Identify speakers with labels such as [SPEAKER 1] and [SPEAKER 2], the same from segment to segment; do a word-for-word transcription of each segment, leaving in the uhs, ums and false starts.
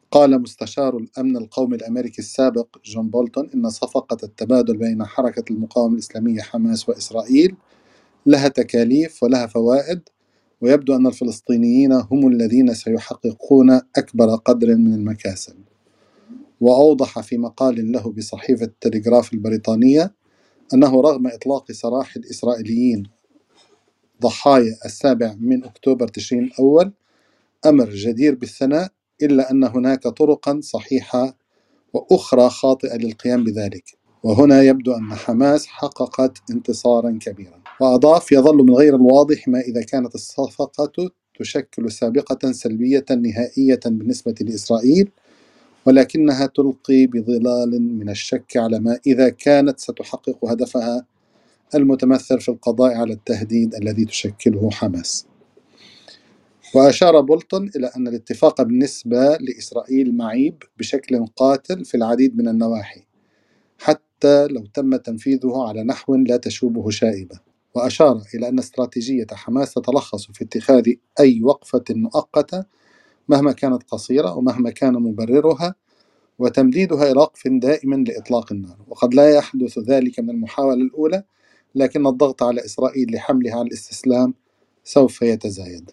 [SPEAKER 1] قال مستشار الأمن القومي الأمريكي السابق جون بولتون إن صفقة التبادل بين حركة المقاومة الإسلامية حماس وإسرائيل لها تكاليف ولها فوائد، ويبدو أن الفلسطينيين هم الذين سيحققون أكبر قدر من المكاسب. وأوضح في مقال له بصحيفة التلغراف البريطانية أنه رغم إطلاق سراح الإسرائيليين ضحايا السابع من أكتوبر تشرين الأول أمر جدير بالثناء، إلا أن هناك طرقا صحيحة وأخرى خاطئة للقيام بذلك، وهنا يبدو أن حماس حققت انتصارا كبيرا. وأضاف: يظل من غير الواضح ما إذا كانت الصفقة تشكل سابقة سلبية نهائية بالنسبة لإسرائيل، ولكنها تلقي بظلال من الشك على ما إذا كانت ستحقق هدفها المتمثل في القضاء على التهديد الذي تشكله حماس. وأشار بولتون إلى أن الاتفاق بالنسبة لإسرائيل معيب بشكل قاتل في العديد من النواحي، حتى لو تم تنفيذه على نحو لا تشوبه شائبة. وأشار إلى أن استراتيجية حماس تتلخص في اتخاذ أي وقفة مؤقتة مهما كانت قصيرة ومهما كان مبررها، وتمديدها إلى وقف دائم لإطلاق النار. وقد لا يحدث ذلك من المحاولة الأولى، لكن الضغط على إسرائيل لحملها على الاستسلام سوف يتزايد.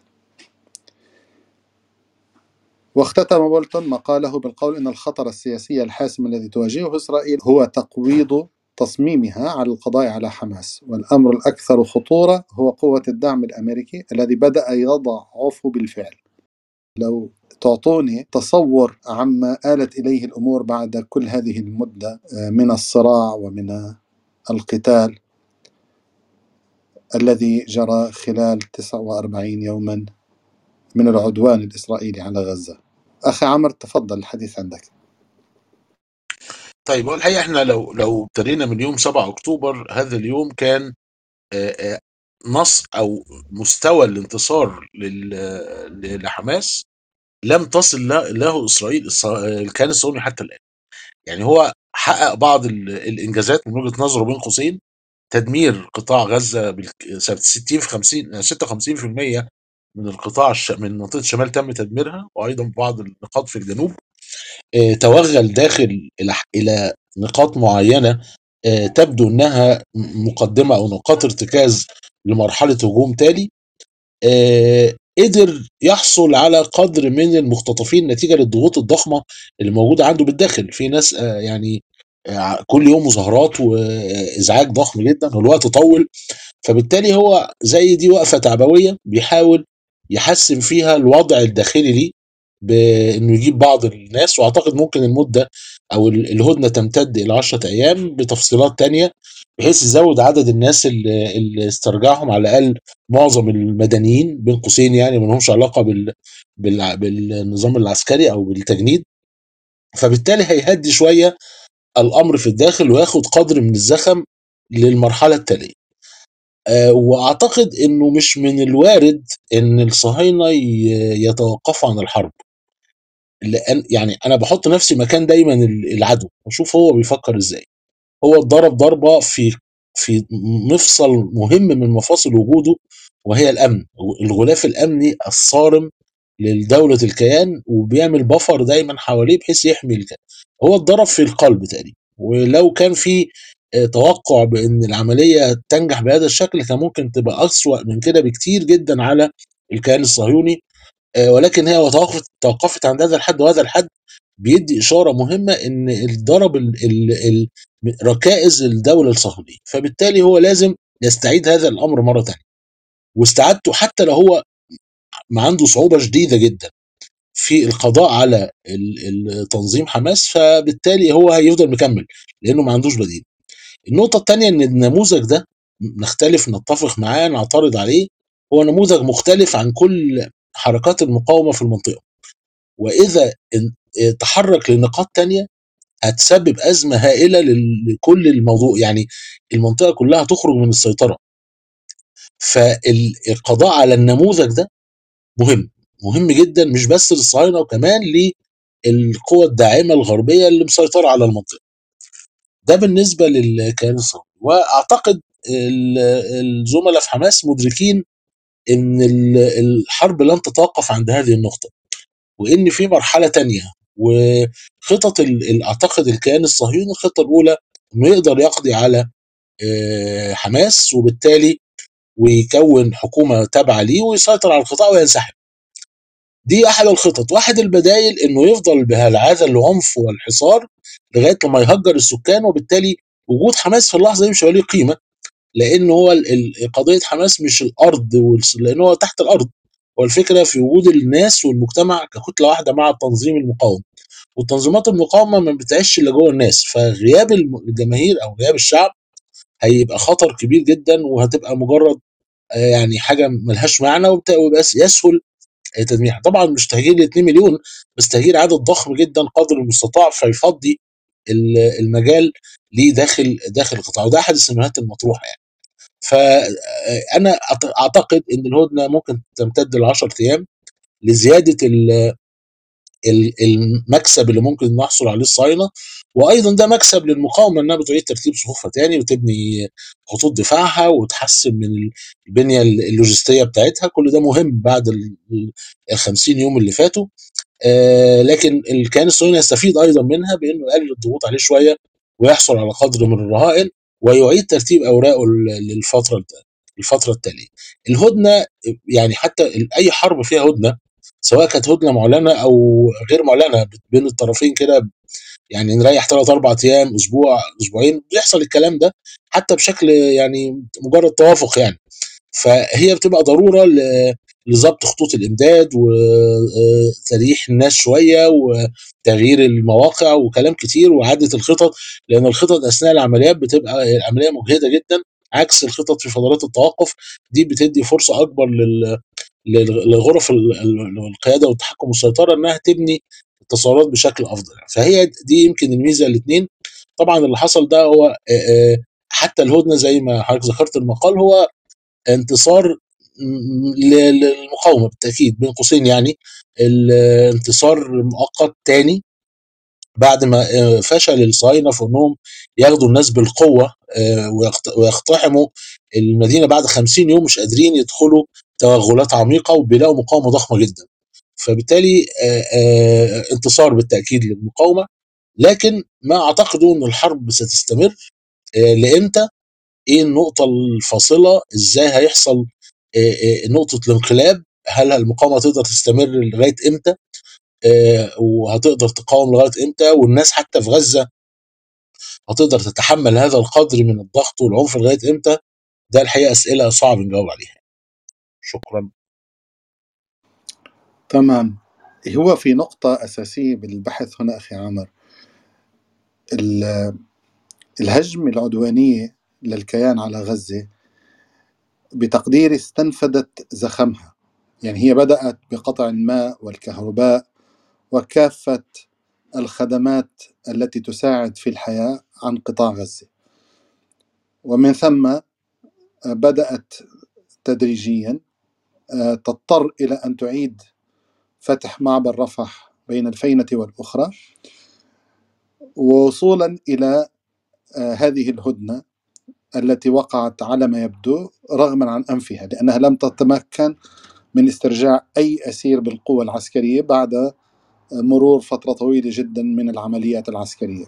[SPEAKER 1] واختتم بولتون مقاله بالقول إن الخطر السياسي الحاسم الذي تواجهه إسرائيل هو تقويض تصميمها على القضاء على حماس، والأمر الأكثر خطورة هو قوة الدعم الأمريكي الذي بدأ يضعف بالفعل. لو تعطوني تصور عما آلت إليه الأمور بعد كل هذه المدة من الصراع ومن القتال الذي جرى خلال تسعة وأربعين يوما من العدوان الإسرائيلي على غزة. أخي عمر، تفضل الحديث عندك.
[SPEAKER 2] طيب، هو الحقيقة احنا لو لو ابتدينا من يوم سبعة أكتوبر، هذا اليوم كان آه، آه، نص أو مستوى الانتصار لل- ل- لحماس لم تصل له له إسرائيل الص- الكيان الصهيوني حتى الآن. يعني هو حقق بعض ال- الإنجازات من وجهة نظره، بين قوسين: تدمير قطاع غزة بال- ستين في خمسين ستة وخمسين في المية من القطاع الش... من منطقة الشمال تم تدميرها، وأيضا بعض النقاط في الجنوب. آه، توغل داخل إلى إلى نقاط معينة آه، تبدو انها مقدمه او نقاط ارتكاز لمرحله هجوم تالي. آه، قدر يحصل على قدر من المختطفين نتيجه للضغوط الضخمه اللي موجوده عنده بالداخل. في ناس آه، يعني آه، كل يوم مظاهرات وازعاج ضخم جدا والوقت طول، فبالتالي هو زي دي وقفه تعبويه بيحاول يحسن فيها الوضع الداخلي ليه بانه يجيب بعض الناس. واعتقد ممكن المده او ال- الهدنه تمتد الى عشرة ايام بتفصيلات تانية، بحيث يزود عدد الناس اللي, اللي استرجعهم على الاقل معظم المدنيين، بين قوسين يعني ما لهمش علاقه بال بال بالنظام العسكري او بالتجنيد. فبالتالي هيهدي شويه الامر في الداخل وياخد قدر من الزخم للمرحله التاليه. أه واعتقد انه مش من الوارد ان الصهاينه ي- يتوقفوا عن الحرب، لان يعني انا بحط نفسي مكان دايما ال- العدو واشوف هو بيفكر ازاي. هو اتضرب ضربه في في مفصل مهم من مفاصل وجوده، وهي الامن، الغلاف الامني الصارم لدوله الكيان، وبيعمل بفر دايما حواليه بحيث يحمي الكيان. هو اتضرب في القلب تقريبا، ولو كان في آه، توقع بان العمليه تنجح بهذا الشكل، كان ممكن تبقى اسوأ من كده بكتير جدا على الكيان الصهيوني. آه، ولكن هي توقفت توقفت عند هذا الحد، وهذا الحد بيدي اشاره مهمه ان ضرب ال- ال- ال- ركائز الدوله الصهيونيه. فبالتالي هو لازم يستعيد هذا الامر مره ثانيه، واستعادته حتى لو هو ما عنده صعوبه شديده جدا في القضاء على ال- ال- تنظيم حماس. فبالتالي هو هيفضل مكمل لانه ما عندوش بديل. النقطه الثانيه ان النموذج ده، نختلف نتفق معاه نعترض عليه، هو نموذج مختلف عن كل حركات المقاومه في المنطقه. واذا ان- تحرك لنقاط تانية هتسبب أزمة هائلة لل- لكل الموضوع. يعني المنطقة كلها تخرج من السيطرة. فالقضاء على النموذج ده مهم، مهم جدا، مش بس للصهاينة، وكمان للقوى الداعمة الغربية اللي مسيطرة على المنطقة. ده بالنسبة للكيان الصهيوني. وأعتقد ال- الزملاء في حماس مدركين ان ال- الحرب لن تتوقف عند هذه النقطة، وان في مرحلة تانية وخطط ال- ال- اعتقد الكيان الصهيوني الخطه الاولى انه يقدر يقضي على آه، حماس، وبالتالي ويكون حكومه تابعه ليه ويسيطر على القطاع وينسحب. دي احد الخطط. واحد البدائل انه يفضل بهذا العنف والحصار لغايه لما يهجر السكان، وبالتالي وجود حماس في اللحظه دي مش هيبقى ليه قيمه، لان هو ال- ال- قضيه حماس مش الارض والس- لان هو تحت الارض. هو الفكره في وجود الناس والمجتمع ككتله واحده مع التنظيم المقاوم، والتنظيمات المقاومه ما بتعيش الا جوه الناس، فغياب الم- الجماهير او غياب الشعب هيبقى خطر كبير جدا، وهتبقى مجرد آه، يعني حاجه ملهاش معنى، وبت- ويبقى يسهل تدميرها. طبعا مش تهجير ل اتنين مليون، بس تهجير عدد ضخم جدا قدر المستطاع، فيفضي ال- المجال ليه داخل داخل القطاع، وده احد السيناريوهات المطروحه يعني. فانا اعتقد ان الهدنه ممكن تمتد ل عشرة ايام لزياده ال- ال- المكسب اللي ممكن نحصل عليه الصهاينه، وايضا ده مكسب للمقاومه انها بتعيد ترتيب صفوفها تاني وتبني خطوط دفاعها وتحسن من البنيه اللوجستيه بتاعتها. كل ده مهم بعد ال خمسين يوم اللي فاتوا. آه، لكن الكيان الصهيوني يستفيد ايضا منها بانه يقلل الضغوط عليه شويه، ويحصل على قدر من الرهائن، ويعيد ترتيب اوراقه ل- للفتره الفتره التاليه. الهدنه يعني حتى ال- اي حرب فيها هدنه، سواء كانت هدنه معلنه او غير معلنه بين الطرفين كده، يعني نريح ثلاث اربع ايام، اسبوع، اسبوعين، بيحصل الكلام ده حتى بشكل يعني مجرد توافق يعني. فهي بتبقى ضروره ل- لضبط خطوط الامداد وتريح الناس شويه وتغيير المواقع وكلام كتير واعاده الخطط، لان الخطط اثناء العمليات بتبقى العمليه مجهده جدا، عكس الخطط في فترات التوقف. دي بتدي فرصه اكبر لل- لل- لغرف ال- ال- القياده والتحكم والسيطره انها تبني التصورات بشكل افضل. فهي دي يمكن الميزه الاثنين. طبعا اللي حصل ده هو آه، آه، حتى الهدنه زي ما حضرتك ذكرت المقال هو انتصار م- ل- للمقاومه بالتاكيد، بين قوسين يعني الانتصار مؤقت تاني بعد ما آه، فشل الصهاينه في انهم ياخدوا الناس بالقوه آه، ويقت- ويقتحموا المدينه بعد خمسين يوم مش قادرين يدخلوا توغلات عميقه، وبيلاقوا مقاومه ضخمه جدا. فبالتالي آه، آه، انتصار بالتاكيد للمقاومه، لكن ما اعتقده ان الحرب ستستمر آه، لامتى؟ ايه النقطة الفاصلة؟ ازاي هيحصل آه، آه، نقطة الانقلاب؟ هل المقاومة تقدر تستمر لغاية امتى؟ آه، وهتقدر تقاوم لغاية امتى؟ والناس حتى في غزة هتقدر تتحمل هذا القدر من الضغط والعنف لغاية امتى؟ ده الحقيقة أسئلة صعب نجاوب عليها. شكرا.
[SPEAKER 1] تمام. هو في نقطة أساسية بالبحث هنا أخي عمر، ال- الهجمة العدوانية للكيان على غزة بتقديري استنفدت زخمها. يعني هي بدأت بقطع الماء والكهرباء وكافة الخدمات التي تساعد في الحياة عن قطاع غزة، ومن ثم بدأت تدريجيا تضطر إلى أن تعيد فتح معبر رفح بين الفينة والأخرى، ووصولا إلى هذه الهدنة التي وقعت على ما يبدو رغما عن أنفها، لأنها لم تتمكن من استرجاع أي أسير بالقوة العسكرية بعد مرور فترة طويلة جدا من العمليات العسكرية.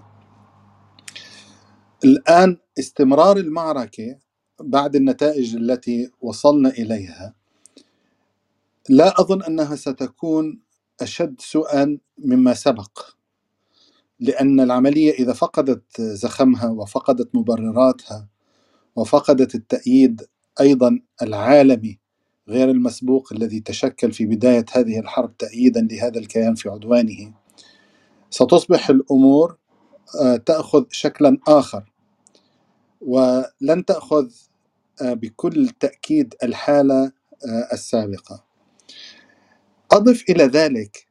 [SPEAKER 1] الآن استمرار المعركة بعد النتائج التي وصلنا إليها لا أظن أنها ستكون أشد سوءا مما سبق، لأن العملية إذا فقدت زخمها وفقدت مبرراتها وفقدت التأييد أيضا العالمي غير المسبوق الذي تشكل في بداية هذه الحرب تأييدا لهذا الكيان في عدوانه، ستصبح الأمور تأخذ شكلا آخر، ولن تأخذ بكل تأكيد الحالة السابقة. أضف إلى ذلك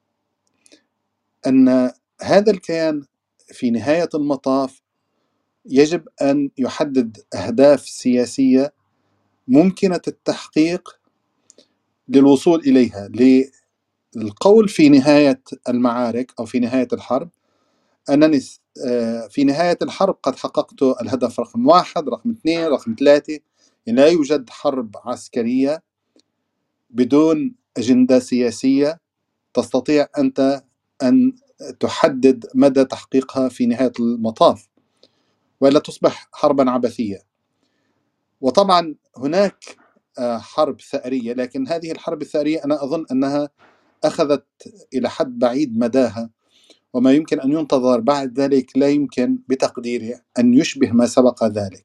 [SPEAKER 1] أن هذا الكيان في نهاية المطاف يجب أن يحدد أهداف سياسية ممكنة التحقيق للوصول إليها، للقول في نهاية المعارك أو في نهاية الحرب أنني في نهاية الحرب قد حققت الهدف رقم واحد، رقم اثنين، رقم ثلاثة. يعني لا يوجد حرب عسكرية بدون أجندة سياسية تستطيع أنت أن تحدد مدى تحقيقها في نهاية المطاف، ولا تصبح حربا عبثية. وطبعا هناك حرب ثأرية، لكن هذه الحرب الثأرية أنا أظن أنها أخذت إلى حد بعيد مداها، وما يمكن أن ينتظر بعد ذلك لا يمكن بتقديري أن يشبه ما سبق ذلك.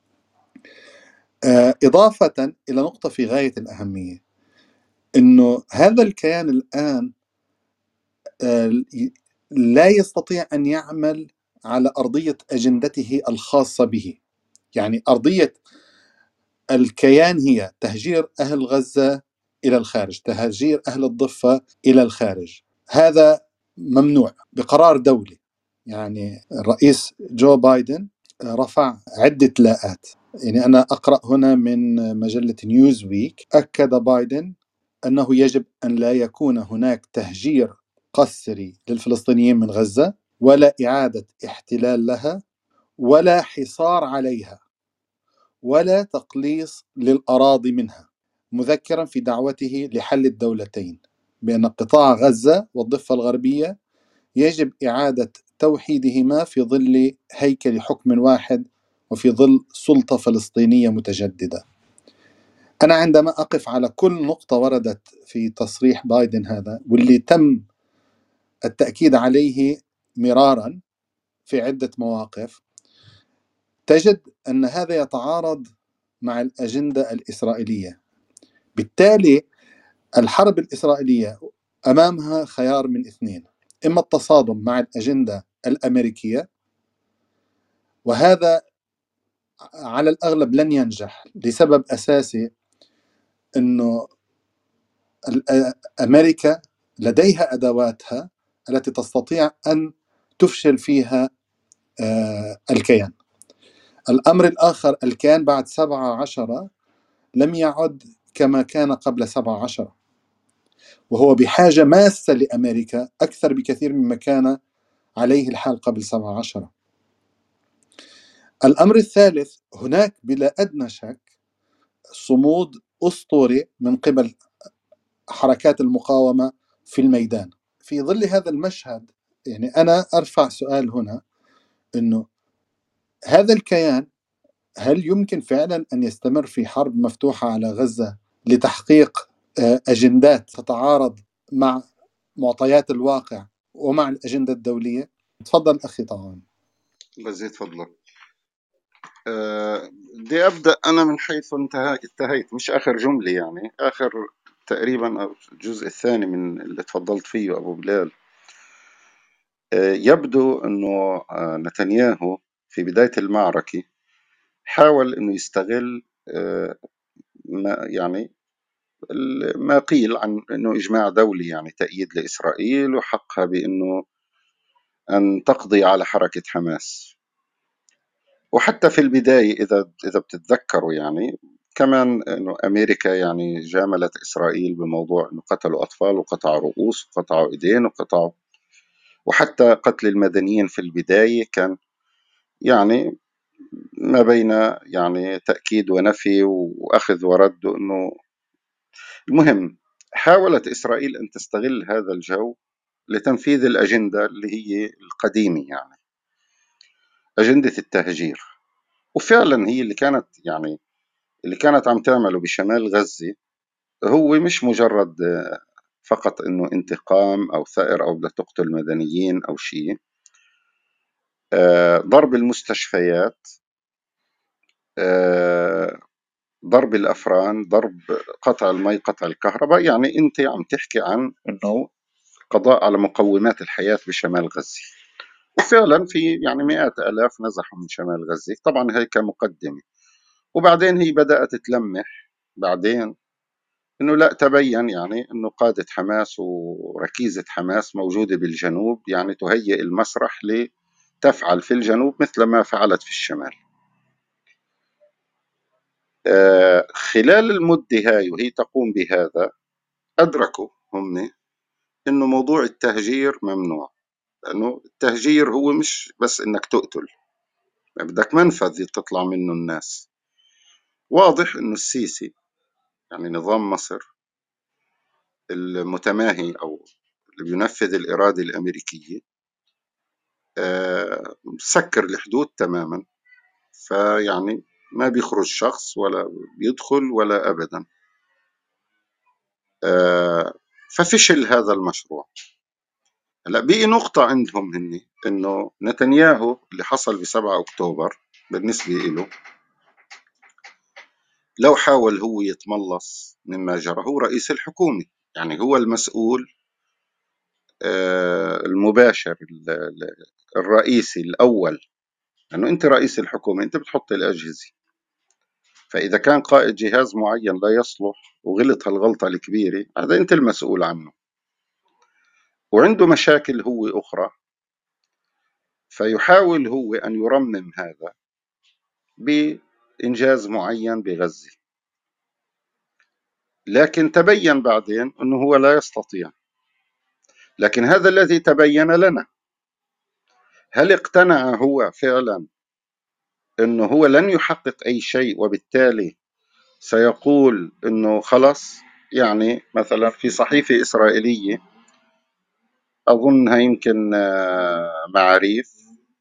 [SPEAKER 1] إضافة إلى نقطة في غاية الأهمية، أنه هذا الكيان الآن لا يستطيع أن يعمل على أرضية أجندته الخاصة به. يعني أرضية الكيان هي تهجير أهل غزة إلى الخارج، تهجير أهل الضفة إلى الخارج، هذا ممنوع بقرار دولي. يعني الرئيس جو بايدن رفع عدة لاءات. يعني أنا أقرأ هنا من مجلة نيوز ويك، أكد بايدن أنه يجب أن لا يكون هناك تهجير قسري للفلسطينيين من غزة، ولا إعادة احتلال لها، ولا حصار عليها، ولا تقليص للأراضي منها، مذكرا في دعوته لحل الدولتين، بأن قطاع غزة والضفة الغربية يجب إعادة توحيدهما في ظل هيكل حكم واحد وفي ظل سلطة فلسطينية متجددة. أنا عندما أقف على كل نقطة وردت في تصريح بايدن هذا، واللي تم التأكيد عليه مرارا في عدة مواقف، تجد أن هذا يتعارض مع الأجندة الإسرائيلية. بالتالي الحرب الإسرائيلية أمامها خيار من اثنين: إما التصادم مع الأجندة الأمريكية، وهذا على الأغلب لن ينجح لسبب أساسي، أنه أمريكا لديها أدواتها التي تستطيع أن تفشل فيها الكيان. الأمر الآخر، الكيان بعد سبعة عشر لم يعد كما كان قبل سبعة عشر، وهو بحاجة ماسة لأمريكا أكثر بكثير مما كان عليه الحال قبل سبعة عشر. الأمر الثالث، هناك بلا أدنى شك صمود أسطوري من قبل حركات المقاومة في الميدان. في ظل هذا المشهد، يعني أنا أرفع سؤال هنا، أنه هذا الكيان هل يمكن فعلا أن يستمر في حرب مفتوحة على غزة لتحقيق أجندات تتعارض مع معطيات الواقع ومع الأجندة الدولية؟ تفضل أخي. طبعا
[SPEAKER 3] بزيد فضلك. أه بدي أبدأ أنا من حيث انتهيت انتهيت مش آخر جملة، يعني آخر تقريبا أو الجزء الثاني من اللي تفضلت فيه أبو بلال. أه يبدو أنه أه نتنياهو في بداية المعركة حاول أنه يستغل أه ما يعني ما قيل عن أنه إجماع دولي، يعني تأييد لإسرائيل وحقها بأنه أن تقضي على حركة حماس. وحتى في البداية إذا إذا بتتذكروا، يعني كمان إنه أمريكا يعني جاملت إسرائيل بموضوع إنه قتلوا أطفال وقطعوا رؤوس وقطعوا إيدين وقطعوا، وحتى قتل المدنيين في البداية كان يعني ما بين يعني تأكيد ونفي وأخذ ورد. إنه المهم حاولت إسرائيل أن تستغل هذا الجو لتنفيذ الأجندة اللي هي القديمة، يعني أجندة التهجير. وفعلا هي اللي كانت يعني اللي كانت عم تعمله بشمال غزة هو مش مجرد فقط إنه انتقام أو ثأر أو بدها تقتل مدنيين أو شيء. ضرب المستشفيات، ضرب الأفران، ضرب قطع المي، قطع الكهرباء. يعني أنت عم تحكي عن إنه قضاء على مقومات الحياة بشمال غزة. وفعلا في يعني مئات آلاف نزحوا من شمال غزة، طبعا هي كمقدمة. وبعدين هي بدأت تلمح بعدين إنه لا، تبين يعني إنه قادة حماس وركيزة حماس موجودة بالجنوب، يعني تهيئ المسرح لتفعل في الجنوب مثل ما فعلت في الشمال. آه خلال المدة هاي وهي تقوم بهذا، أدركوا هم إنه موضوع التهجير ممنوع، لأنه التهجير هو مش بس إنك تقتل، بدك منفذ تطلع منه الناس. واضح إنه السيسي يعني نظام مصر المتماهي أو اللي بينفذ الإرادة الأمريكية آه، سكر الحدود تماما، فيعني ما بيخرج شخص ولا بيدخل ولا أبدا. آه، ففشل هذا المشروع. هلا بقي نقطة عندهم هن إنه نتنياهو اللي حصل بسبعة أكتوبر بالنسبة له، لو حاول هو يتملص مما جرى، هو رئيس الحكومة، يعني هو المسؤول آه، المباشر ال- ال- الرئيسي الأول، لأنه يعني أنت رئيس الحكومة، أنت بتحط الأجهزة. فإذا كان قائد جهاز معين لا يصلح وغلط هالغلطة الكبيرة، هذا أنت المسؤول عنه، وعنده مشاكل هو أخرى، فيحاول هو أن يرمم هذا بإنجاز معين بغزة، لكن تبين بعدين أنه هو لا يستطيع. لكن هذا الذي تبين لنا، هل اقتنع هو فعلا أنه هو لن يحقق أي شيء وبالتالي سيقول أنه خلص؟ يعني مثلا في صحيفة إسرائيلية أظنها يمكن آه، معاريف،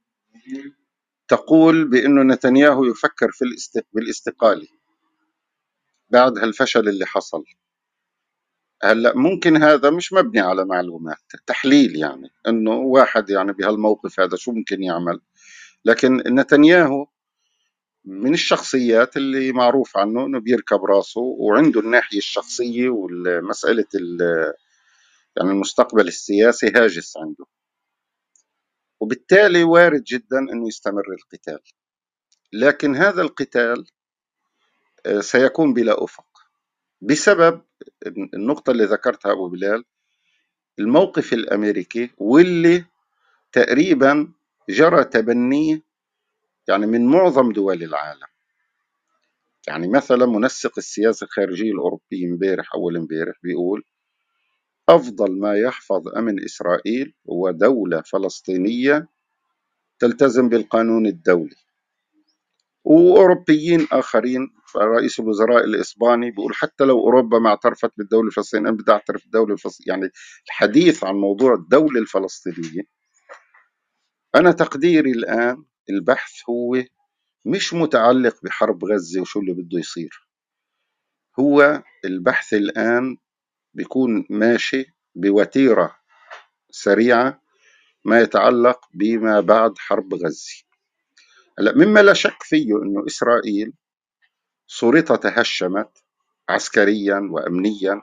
[SPEAKER 3] تقول بأنه نتنياهو يفكر في بالاستقالة بعد هالفشل اللي حصل. هلا ممكن هذا مش مبني على معلومات، تحليل، يعني انه واحد يعني بهالموقف هذا شو ممكن يعمل. لكن نتنياهو من الشخصيات اللي معروف عنه انه بيركب راسه وعنده الناحية الشخصية والمسألة يعني المستقبل السياسي هاجس عنده، وبالتالي وارد جدا انه يستمر القتال. لكن هذا القتال سيكون بلا افق بسبب النقطة اللي ذكرتها ابو بلال، الموقف الامريكي واللي تقريبا جرى تبنيه يعني من معظم دول العالم. يعني مثلا منسق السياسة الخارجية الأوروبي امبارح أول امبارح بيقول أفضل ما يحفظ أمن إسرائيل هو دولة فلسطينية تلتزم بالقانون الدولي. وأوروبيين آخرين، رئيس الوزراء الإسباني بيقول حتى لو أوروبا ما اعترفت بالدولة الفلسطينية أنا بدي أعترف بالدولة الفلسطينية. يعني الحديث عن موضوع الدولة الفلسطينية، أنا تقديري الآن البحث هو مش متعلق بحرب غزة وشو اللي بده يصير، هو البحث الآن بيكون ماشي بوتيرة سريعة ما يتعلق بما بعد حرب غزة. هلا مما لا شك فيه أنه إسرائيل صورتها تهشمت عسكريا وأمنيا،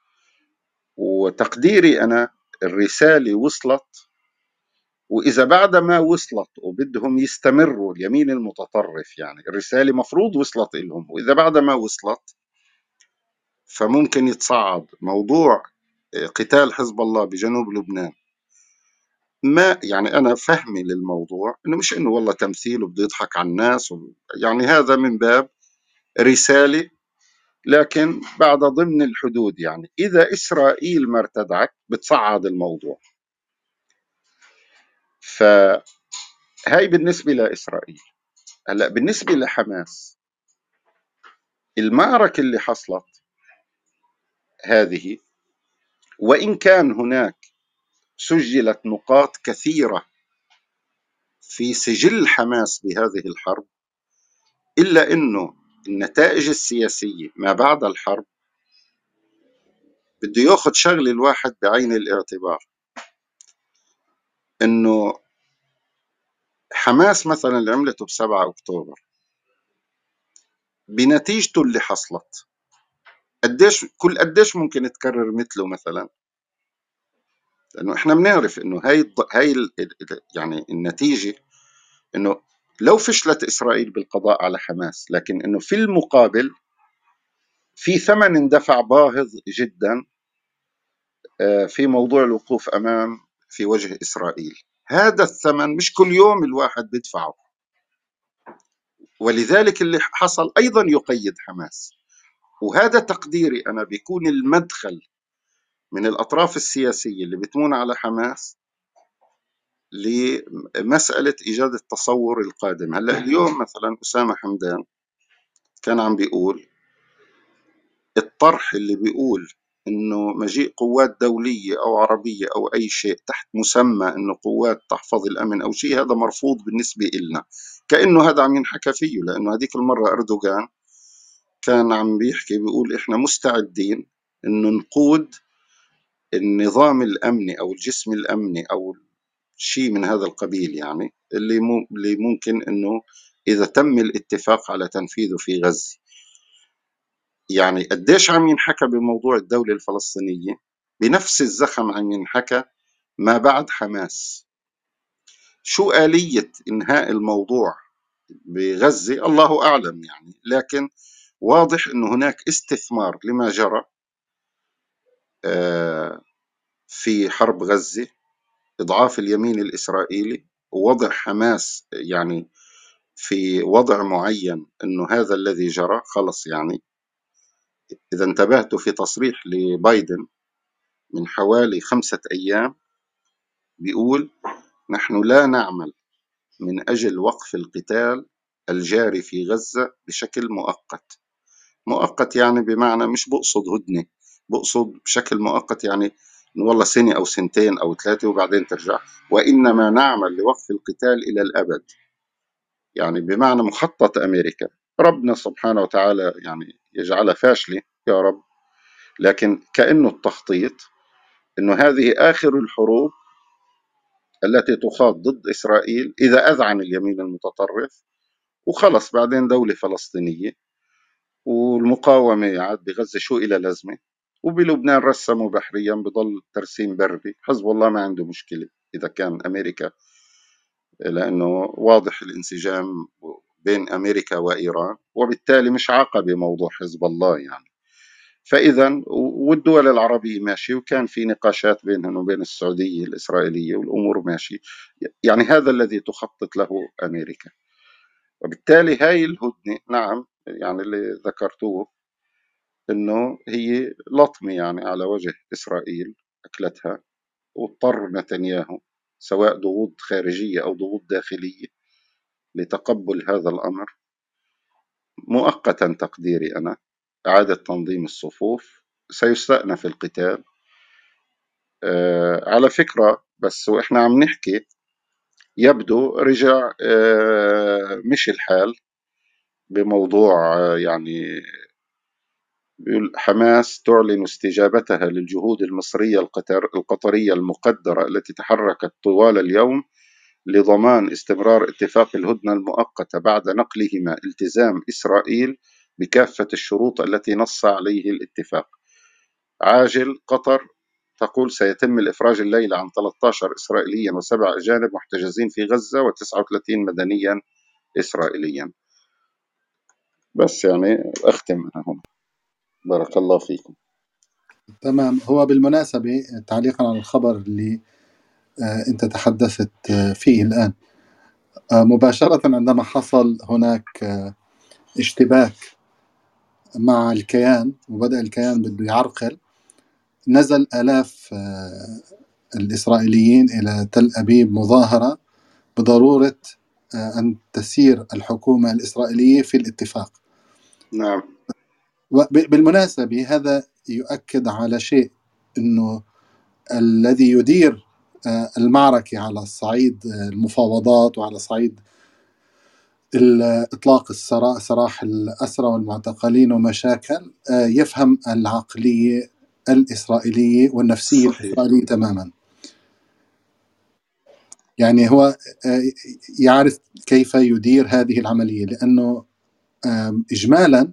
[SPEAKER 3] وتقديري أنا الرسالة وصلت، وإذا بعد ما وصلت وبدهم يستمروا اليمين المتطرف، يعني الرسالة مفروض وصلت لهم، وإذا بعد ما وصلت فممكن يتصعد موضوع قتال حزب الله بجنوب لبنان. ما يعني أنا فهمي للموضوع إنه مش إنه والله تمثيل وبده يضحك على الناس و... يعني هذا من باب رسالة، لكن بعد ضمن الحدود. يعني إذا إسرائيل ما ارتدعت بتصعد الموضوع. فهاي بالنسبة لإسرائيل. هلأ بالنسبة لحماس، المعركة اللي حصلت هذه، وإن كان هناك سجلت نقاط كثيرة في سجل حماس بهذه الحرب، إلا أنه النتائج السياسية ما بعد الحرب بده ياخذ شغل الواحد بعين الاعتبار. أنه حماس مثلا اللي عملته بسبعة أكتوبر بنتيجته اللي حصلت، قديش كل قديش ممكن تكرر مثله مثلا؟ لأنه إحنا بنعرف إنه هاي الض... هاي ال... يعني النتيجة إنه لو فشلت إسرائيل بالقضاء على حماس، لكن إنه في المقابل في ثمن اندفع باهظ جدا في موضوع الوقوف أمام في وجه إسرائيل. هذا الثمن مش كل يوم الواحد بدفعه، ولذلك اللي حصل أيضا يقيد حماس. وهذا تقديري أنا بيكون المدخل من الأطراف السياسية اللي بتمون على حماس لمسألة إيجاد التصور القادم. هلأ اليوم مثلا أسامة حمدان كان عم بيقول الطرح اللي بيقول إنه مجيء قوات دولية أو عربية أو أي شيء تحت مسمى إنه قوات تحفظ الأمن أو شيء، هذا مرفوض بالنسبة إلنا، كأنه هذا عم ينحكى فيه. لأنه هذيك المرة أردوغان كان عم بيحكي بيقول إحنا مستعدين إنه نقود النظام الأمني أو الجسم الأمني أو شيء من هذا القبيل، يعني اللي مو اللي ممكن إنه إذا تم الاتفاق على تنفيذه في غزة. يعني قديش عم ينحكى بموضوع الدولة الفلسطينية، بنفس الزخم عم ينحكى ما بعد حماس. شو آلية إنهاء الموضوع بغزة الله أعلم يعني، لكن واضح أنه هناك استثمار لما جرى في حرب غزة، إضعاف اليمين الإسرائيلي ووضع حماس يعني في وضع معين أنه هذا الذي جرى خلص. يعني إذا انتبهتوا في تصريح لبايدن من حوالي خمسة أيام بيقول نحن لا نعمل من أجل وقف القتال الجاري في غزة بشكل مؤقت. مؤقت يعني بمعنى مش بقصد هدنة، بقصد بشكل مؤقت يعني والله سنة أو سنتين أو ثلاثة وبعدين ترجع، وإنما نعمل لوقف القتال إلى الأبد. يعني بمعنى مخطط أمريكا، ربنا سبحانه وتعالى يعني يجعلها فاشلة يا رب، لكن كأنه التخطيط إنه هذه آخر الحروب التي تخاض ضد إسرائيل إذا أذعن اليمين المتطرف، وخلص بعدين دولة فلسطينية والمقاومة عاد بغزة شو إلى لازمة، وبلبنان رسموا بحريا بضل ترسيم بري. حزب الله ما عنده مشكلة إذا كان أمريكا، لأنه واضح الانسجام بين أمريكا وإيران، وبالتالي مش عقبة موضوع حزب الله يعني. فإذا والدول العربية ماشي، وكان في نقاشات بينهم وبين السعودية الإسرائيلية والأمور ماشي. يعني هذا الذي تخطط له أمريكا، وبالتالي هاي الهدنة نعم يعني اللي ذكرتوه إنه هي لطمة يعني على وجه إسرائيل أكلتها، واضطر نتنياهو سواء ضغوط خارجية أو ضغوط داخلية لتقبل هذا الأمر مؤقتا. تقديري أنا إعادة تنظيم الصفوف، سيستأنف القتال. آه على فكرة بس وإحنا عم نحكي يبدو رجع آه مش الحال بموضوع آه يعني بيقول حماس تعلن استجابتها للجهود المصرية القطر القطرية المقدرة التي تحركت طوال اليوم لضمان استمرار اتفاق الهدنة المؤقتة بعد نقلهما التزام إسرائيل بكافة الشروط التي نص عليه الاتفاق. عاجل قطر تقول سيتم الإفراج الليلة عن ثلاثة عشر إسرائيليا وسبع أجانب محتجزين في غزة وتسعة وثلاثين مدنيا إسرائيليا. بس يعني أختم هنا. بارك الله فيكم.
[SPEAKER 1] تمام. هو بالمناسبة تعليقا على الخبر اللي آه أنت تحدثت آه فيه الآن، آه مباشرة عندما حصل هناك آه اشتباك مع الكيان وبدأ الكيان بده يعرقل، نزل آلاف آه الإسرائيليين إلى تل أبيب مظاهرة بضرورة آه أن تسير الحكومة الإسرائيلية في الاتفاق.
[SPEAKER 3] نعم.
[SPEAKER 1] بالمناسبة هذا يؤكد على شيء، أنه الذي يدير المعركة على الصعيد المفاوضات وعلى صعيد إطلاق سراح الأسرى والمعتقلين ومشاكل يفهم العقلية الإسرائيلية والنفسية
[SPEAKER 3] صحيح.
[SPEAKER 1] الإسرائيلية تماما. يعني هو يعرف كيف يدير هذه العملية، لأنه إجمالا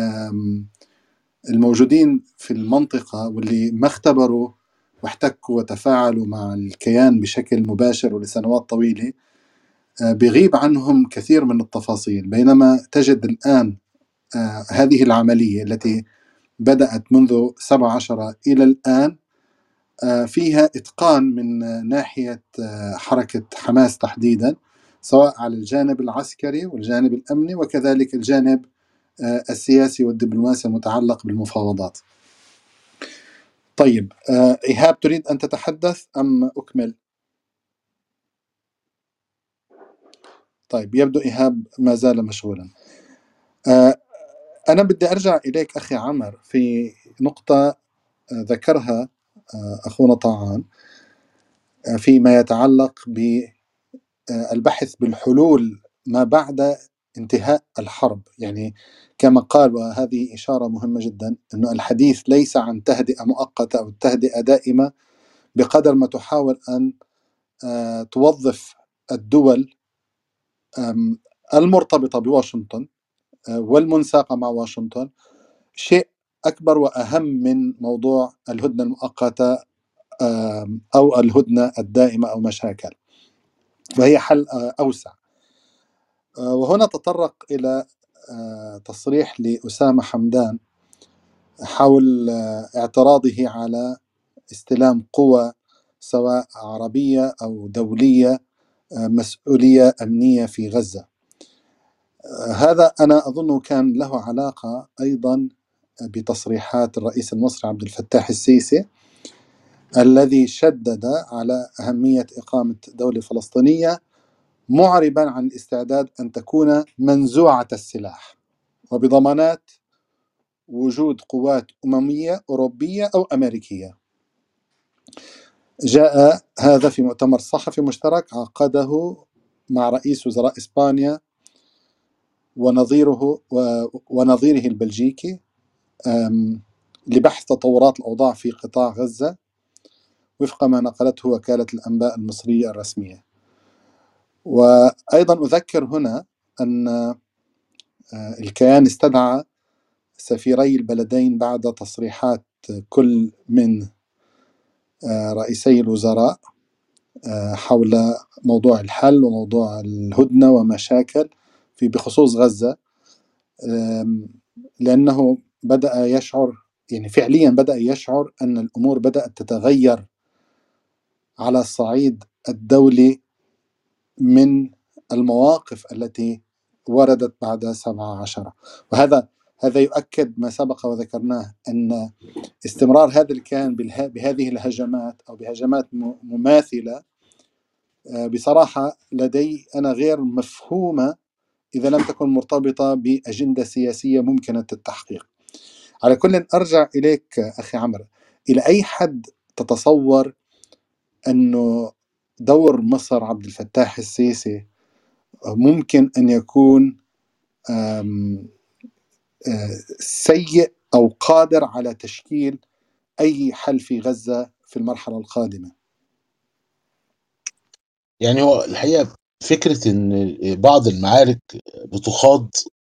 [SPEAKER 1] الموجودين في المنطقة واللي ما اختبروا واحتكوا وتفاعلوا مع الكيان بشكل مباشر ولسنوات طويلة بيغيب عنهم كثير من التفاصيل، بينما تجد الآن هذه العملية التي بدأت منذ سبعة عشر إلى الآن فيها إتقان من ناحية حركة حماس تحديدا، سواء على الجانب العسكري والجانب الأمني وكذلك الجانب السياسي والدبلوماسي المتعلق بالمفاوضات. طيب إيهاب تريد أن تتحدث أم أكمل؟ طيب يبدو إيهاب ما زال مشغولا. أنا بدي أرجع إليك أخي عمر في نقطة ذكرها أخونا طعان فيما يتعلق بالبحث بالحلول ما بعد انتهاء الحرب. يعني كما قال، وهذه إشارة مهمة جدا، أنه الحديث ليس عن تهدئة مؤقتة أو تهدئة دائمة بقدر ما تحاول أن توظف الدول المرتبطة بواشنطن والمنساقة مع واشنطن شيء أكبر وأهم من موضوع الهدنة المؤقتة أو الهدنة الدائمة أو مشاكل، وهي حل أوسع. وهنا تطرق إلى تصريح لأسامة حمدان حول اعتراضه على استلام قوى سواء عربية أو دولية مسؤولية أمنية في غزة. هذا أنا أظن كان له علاقة أيضا بتصريحات الرئيس المصري عبد الفتاح السيسي، الذي شدد على أهمية إقامة دولة فلسطينية، معربا عن الاستعداد أن تكون منزوعة السلاح وبضمانات وجود قوات أممية أوروبية أو أمريكية. جاء هذا في مؤتمر صحفي مشترك عقده مع رئيس وزراء إسبانيا ونظيره ونظيره البلجيكي لبحث تطورات الأوضاع في قطاع غزة وفق ما نقلته وكالة الأنباء المصرية الرسمية. وأيضا أذكر هنا أن الكيان استدعى سفيري البلدين بعد تصريحات كل من رئيسي الوزراء حول موضوع الحل وموضوع الهدنة ومشاكل في بخصوص غزة، لأنه بدأ يشعر، يعني فعليا بدأ يشعر أن الأمور بدأت تتغير على الصعيد الدولي من المواقف التي وردت بعد سبعة عشر. وهذا هذا يؤكد ما سبق وذكرناه، أن استمرار هذا الكيان بهذه الهجمات أو بهجمات مماثلة بصراحة لدي أنا غير مفهومة إذا لم تكن مرتبطة بأجندة سياسية ممكنة التحقيق. على كل، أرجع إليك أخي عمرو، إلى أي حد تتصور أنه دور مصر عبد الفتاح السيسي ممكن أن يكون سيء أو قادر على تشكيل أي حل في غزة في المرحلة القادمة؟
[SPEAKER 2] يعني هو الحقيقة فكرة ان بعض المعارك بتخاض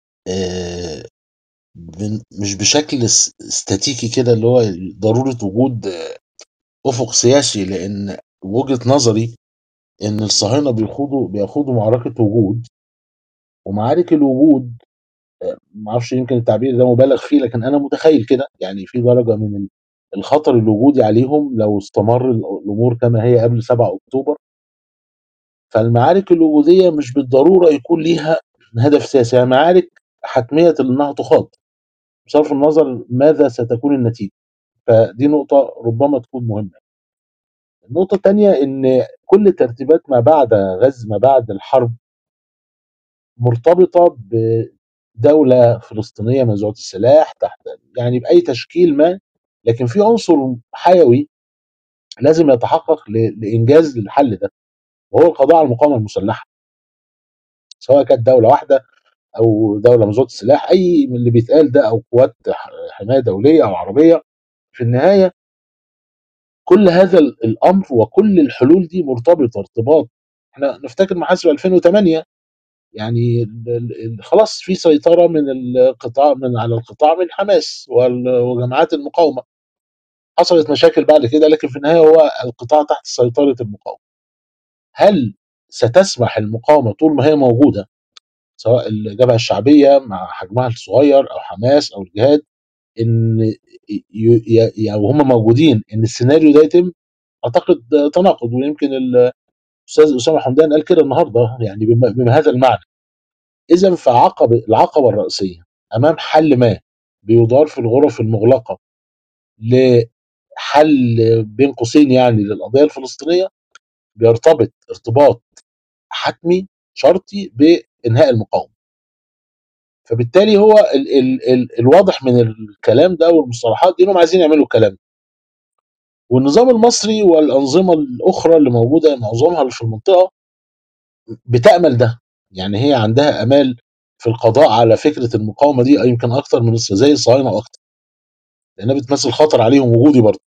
[SPEAKER 2] مش بشكل استاتيكي كده، اللي هو ضرورة وجود افق سياسي، لان وجهة نظري ان الصهاينة بيخوضوا بيخوضوا معركة وجود، ومعارك الوجود معرفش يمكن التعبير ده مبالغ فيه، لكن انا متخيل كده، يعني في درجة من الخطر الوجودي عليهم لو استمر الامور كما هي قبل سبعة اكتوبر. فالمعارك الوجودية مش بالضرورة يكون ليها هدف سياسي، يعني معارك حتمية انها تخاض بصرف النظر ماذا ستكون النتيجة. فدي نقطة ربما تكون مهمة. النقطة الثانية ان كل ترتيبات ما بعد غزة ما بعد الحرب مرتبطة بدولة فلسطينية منزوعة السلاح تحت يعني بأي تشكيل ما، لكن في عنصر حيوي لازم يتحقق لإنجاز الحل ده، وهو القضاء على المقاومة المسلحة، سواء كانت دولة واحدة او دوله منزوعه السلاح، اي من اللي بيتقال ده، او قوات حمايه دوليه او عربيه. في النهايه كل هذا الامر وكل الحلول دي مرتبطه ارتباط، احنا نفتكر محاسب ألفين وثمانية، يعني خلاص في سيطره من القطاع من على القطاع من حماس وجماعات المقاومه. حصلت مشاكل بعد كده، لكن في النهايه هو القطاع تحت سيطره المقاومه. هل ستسمح المقاومه طول ما هي موجوده، سواء الجبهة الشعبية مع حجمها الصغير أو حماس أو الجهاد، إن وهم موجودين إن السيناريو ده يتم؟ أعتقد تناقض، ويمكن الأستاذ أسامة حمدان قال كده النهارده، يعني بما هذا المعنى. إذا فعقب العقبة الرئيسية أمام حل ما بيدار في الغرف المغلقة لحل بين قوسين يعني للقضية الفلسطينية، بيرتبط ارتباط حتمي شرطي بإنهاء المقاومة. فبالتالي هو ال ال ال الواضح من الكلام ده والمصطلحات دي انهم عايزين يعملوا الكلام، والنظام المصري والأنظمة الأخرى اللي موجودة معظمها اللي في المنطقة بتأمل ده، يعني هي عندها أمال في القضاء على فكرة المقاومة دي يمكن أكتر من الص- زي الصهاينة أكتر، لأنها بتمثل خطر عليهم وجودي برضه.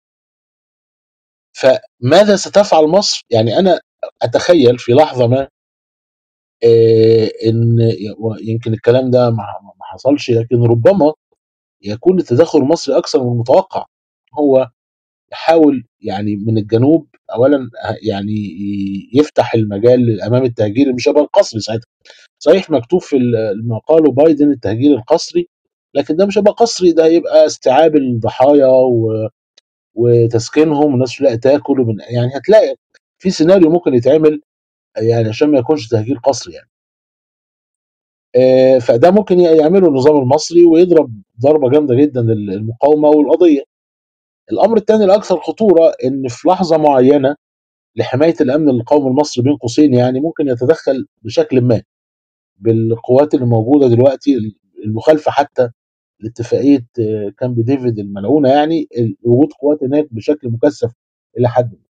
[SPEAKER 2] فماذا ستفعل مصر؟ يعني أنا أتخيل في لحظة ما آه، إن يمكن الكلام ده ما ما حصلش، لكن ربما يكون التدخل المصري أكثر من المتوقع. هو يحاول يعني من الجنوب اولا يعني ي- يفتح المجال امام التهجير، مش هيبقى القسري ساعتها. صحيح مكتوب في ال- ما قاله بايدن التهجير القسري، لكن ده مش هيبقى قسري، ده هيبقى استيعاب الضحايا و... وتسكينهم والناس تلاقي تاكل ومن... يعني هتلاقي في سيناريو ممكن يتعمل يعني عشان ما يكونش تهجير قسري يعني. آه، فده ممكن يعمله النظام المصري ويضرب ضربه جامده جدا للمقاومه والقضيه. الامر الثاني الاكثر خطوره ان في لحظه معينه لحمايه الامن القومي المصري بين قوسين يعني ممكن يتدخل بشكل ما بالقوات اللي موجوده دلوقتي المخالفه حتى لاتفاقيه آه، كامب ديفيد الملعونه، يعني ال- وجود قوات هناك بشكل مكثف الى حد ما.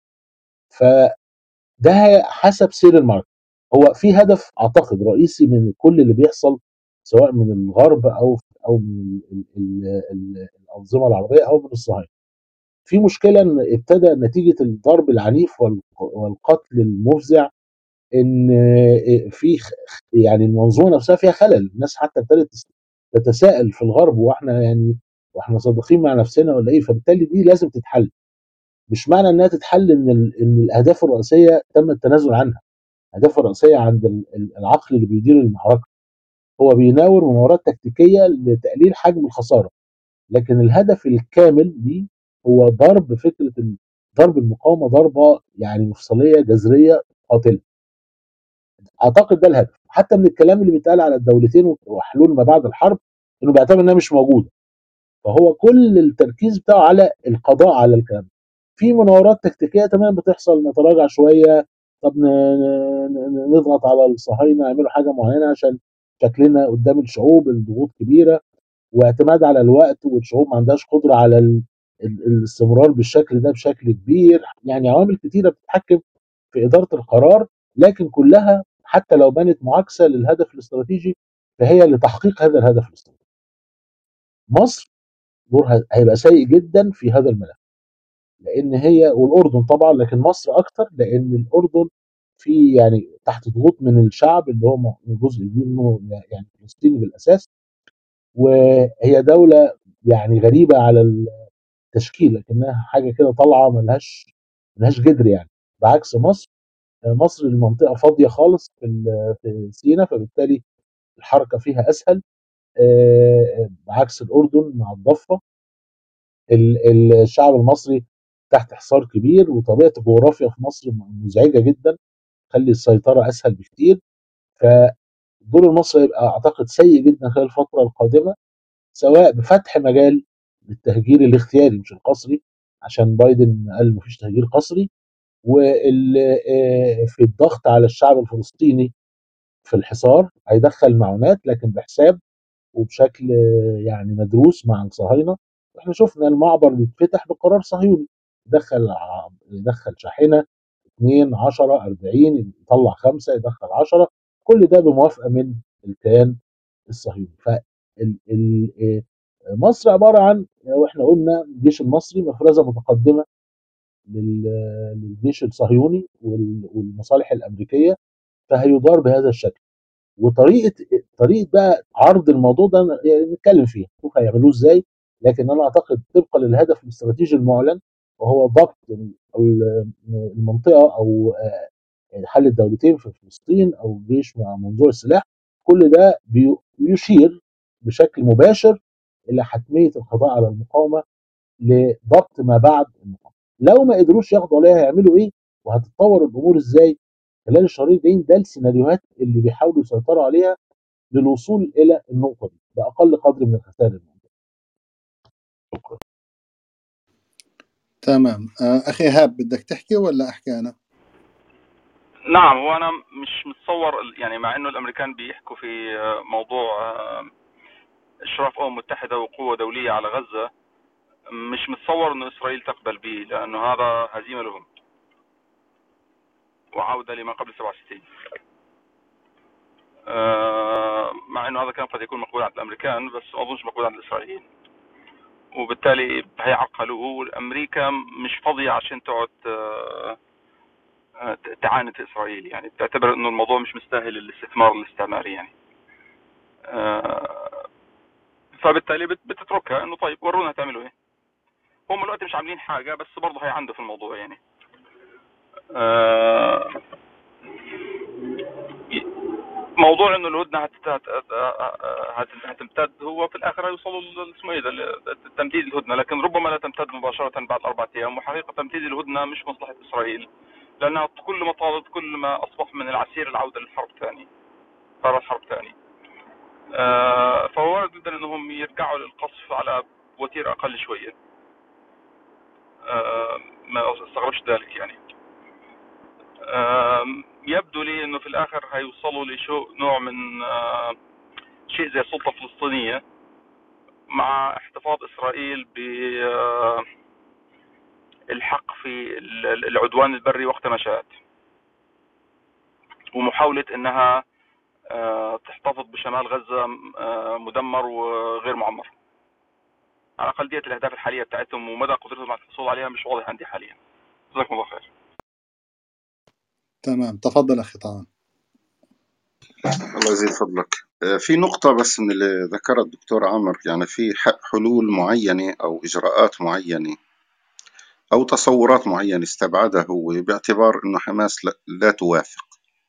[SPEAKER 2] فده حسب سير المعركه. هو في هدف اعتقد رئيسي من كل اللي بيحصل سواء من الغرب او او من ال- ال- ال- الانظمه العربيه او من الصهاينه. في مشكله ان ابتدى نتيجه الضرب العنيف والق- والقتل المفزع ان في خ- يعني المنظومه نفسها فيها خلل. الناس حتى ابتدت تس- تتساءل في الغرب، واحنا يعني واحنا صادقين مع نفسنا ولا ايه؟ فبالتالي دي لازم تتحل. مش معنى انها تتحل ان ال- ان الاهداف الرئيسيه تم التنازل عنها. الاهداف الرئيسيه عند ال- ال- العقل اللي بيدير المعركه هو بيناور مناورات تكتيكيه لتقليل حجم الخساره، لكن الهدف الكامل دي هو ضرب فكره ال- ضرب المقاومه ضربه يعني مفصليه جذريه قاتله. اعتقد ده الهدف، حتى من الكلام اللي بيتقال على الدولتين وحلول ما بعد الحرب انه بيعتبر انها مش موجوده. فهو كل التركيز بتاعه على القضاء على الكلام. في مناورات تكتيكيه تمام بتحصل، نتراجع شويه، طب ن- ن- نضغط على الصهاينه يعملوا حاجه معينه عشان شكلنا قدام الشعوب، الضغوط كبيره واعتماد على الوقت، والشعوب ما عندهاش قدره على ال- ال- الاستمرار بالشكل ده بشكل كبير. يعني عوامل كتيره بتتحكم في إدارة القرار، لكن كلها حتى لو بانت معاكسة للهدف الاستراتيجي فهي لتحقيق هذا الهدف الاستراتيجي. مصر دورها هيبقى سيء جدا في هذا الملف، لان هي والاردن طبعا، لكن مصر اكتر لان الاردن في يعني تحت ضغوط من الشعب اللي هو م- جزء كبير منه يعني فلسطيني بالاساس، وهي دوله يعني غريبه على التشكيل، لكنها حاجه كده طالعه ملهاش ملهاش جدر يعني، بعكس مصر. مصر المنطقه فاضيه خالص في ال- في سيناء، فبالتالي الحركه فيها اسهل. آه، بعكس الاردن مع الضفه، ال- ال- الشعب المصري تحت حصار كبير، وطبيعه الجغرافيا في مصر مزعجه جدا تخلي السيطره اسهل بكتير. فالدور المصري هيبقى اعتقد سيء جدا خلال الفتره القادمه، سواء بفتح مجال للتهجير الاختياري مش القسري، عشان بايدن قال مفيش تهجير قسري، وفي الضغط على الشعب الفلسطيني في الحصار هيدخل معونات لكن بحساب وبشكل يعني مدروس مع الصهاينه. احنا شفنا المعبر بيتفتح بقرار صهيوني، يدخل ع- يدخل شاحنه اثنين عشرة أربعين، يطلع خمسه يدخل عشرة، كل ده بموافقه من الكيان الصهيوني. ف ال- ال- إيه، مصر عباره عن، واحنا قلنا الجيش المصري مفرزه متقدمه لل- للجيش الصهيوني وال- والمصالح الامريكيه، فهيدار بهذا الشكل. وطريقه طريقه بقى عرض الموضوع ده يعني نتكلم فيها نشوف هيعملوه ازاي، لكن انا اعتقد طبقا للهدف الاستراتيجي المعلن وهو ضبط ال- المنطقه او آه، حل الدولتين في فلسطين او الجيش مع منظور السلاح، كل ده بي- بيشير بشكل مباشر الى حتميه القضاء على المقاومه لضبط ما بعد المقاومه. لو ما قدروش ياخدوا عليها هيعملوا ايه؟ وهتتطور الامور ازاي خلال الشهرين الجايين؟ ده السيناريوهات اللي بيحاولوا يسيطروا عليها للوصول الى النقطه دي باقل قدر من الخسائر الممكنه. شكرا.
[SPEAKER 1] تمام. آه، أخي إيهاب بدك تحكي ولا أحكي أنا؟
[SPEAKER 4] نعم، هو انا مش متصور ال- يعني مع انه الامريكان بيحكوا في آه، موضوع آه، اشراف امم متحده وقوه دوليه على غزه، مش متصور انه اسرائيل تقبل به، لانه هذا هزيمة لهم وعودة لما قبل سبعة وستين. آه، مع انه هذا كان قد يكون مقبول عند الامريكان، بس ما اظنش مقبول عند الاسرائيليين، وبالتالي هيعرقلوه. والامريكا مش فاضية عشان تقعد آه، آه، تعاند في اسرائيل، يعني بتعتبر انه الموضوع مش مستاهل الاستثمار الاستعماري يعني. آه، فبالتالي بت- بتتركها انه طيب ورونا هتعملوا ايه. هم دلوقتي مش عاملين حاجة، بس برضه هيعندوا في الموضوع يعني. آه، موضوع انه الهدنه هت- هت- هت- هتمتد، هو في الاخر هيوصلوا ل- اسمه ايه ده، ل- تمديد الهدنه، لكن ربما لا تمتد مباشره بعد اربع ايام. وحقيقه تمديد الهدنه مش مصلحه اسرائيل، لانها كل ما طالت كل ما اصبح من العسير العوده للحرب ثاني، قرار حرب ثاني. آه، فهو وارد جدا انهم يرجعوا للقصف على وتيره اقل شويه. آه، ما استغربش ذلك يعني. آه، يبدو لي انه في الاخر هيوصلوا لشو نوع من آه، شيء زي سلطه فلسطينيه، مع احتفاظ إسرائيل بالحق في العدوان البري وقت ما شاءت، ومحاولة أنها آه، تحتفظ بشمال غزة آه، مدمر وغير معمر. على الأقل ديت الأهداف الحالية بتاعتهم، ومدى قدرتهم على الحصول عليها مش واضح عندي حاليا. جزاكم الله خير.
[SPEAKER 1] تمام، تفضل أخي طعام.
[SPEAKER 3] الله يزيد فضلك. آه، في نقطة بس من اللي ذكرها الدكتور عمر، يعني في حلول معينة أو إجراءات معينة أو تصورات معينة استبعدها هو باعتبار أنه حماس لا, لا توافق.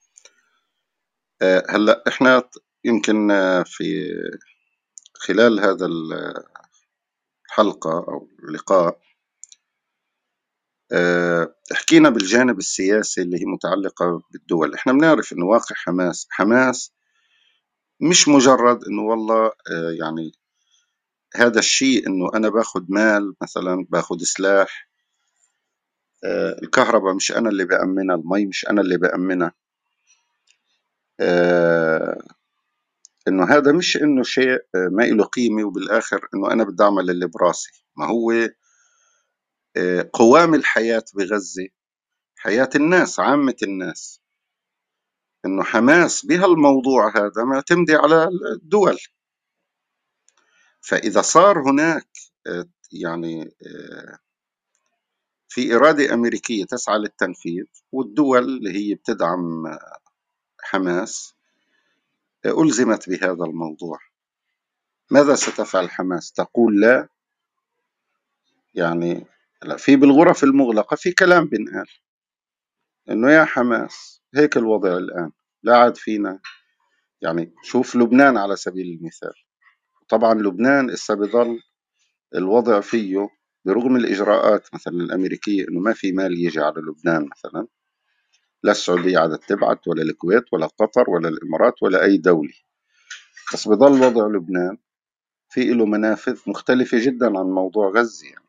[SPEAKER 3] آه، هلأ إحنا يمكن آه، في خلال هذا الحلقة أو اللقاء آه، حكينا بالجانب السياسي اللي هي متعلقة بالدول. إحنا بنعرف أنه واقع حماس حماس مش مجرد أنه والله آه، يعني هذا الشيء أنه أنا باخد مال مثلا، باخد سلاح، آه، الكهرباء مش أنا اللي بأمنها، المي مش أنا اللي بأمنها. آه، إنه هذا مش إنه شيء آه، ما إله قيمة، وبالآخر إنه أنا بدي أعمل اللي براسي. ما هو آه، قوام الحياة بغزة حياة الناس، عامة الناس. إنه حماس بهالموضوع هذا معتمدة على الدول. فإذا صار هناك آه، يعني آه، في إرادة أمريكية تسعى للتنفيذ، والدول اللي هي بتدعم حماس آه، ألزمت بهذا الموضوع، ماذا ستفعل حماس؟ تقول لا؟ يعني لا، في بالغرف المغلقة في كلام بنقال إنه يا حماس هيك الوضع الآن، لا عاد فينا. يعني شوف لبنان على سبيل المثال، طبعا لبنان إسا بظل الوضع فيه برغم الإجراءات مثلا الأمريكية إنه ما في مال يجي على لبنان مثلا، لا السعودية عادت تبعت ولا الكويت ولا قطر ولا الإمارات ولا أي دولة، بس بظل وضع لبنان في له منافذ مختلفة جدا عن موضوع غزة يعني.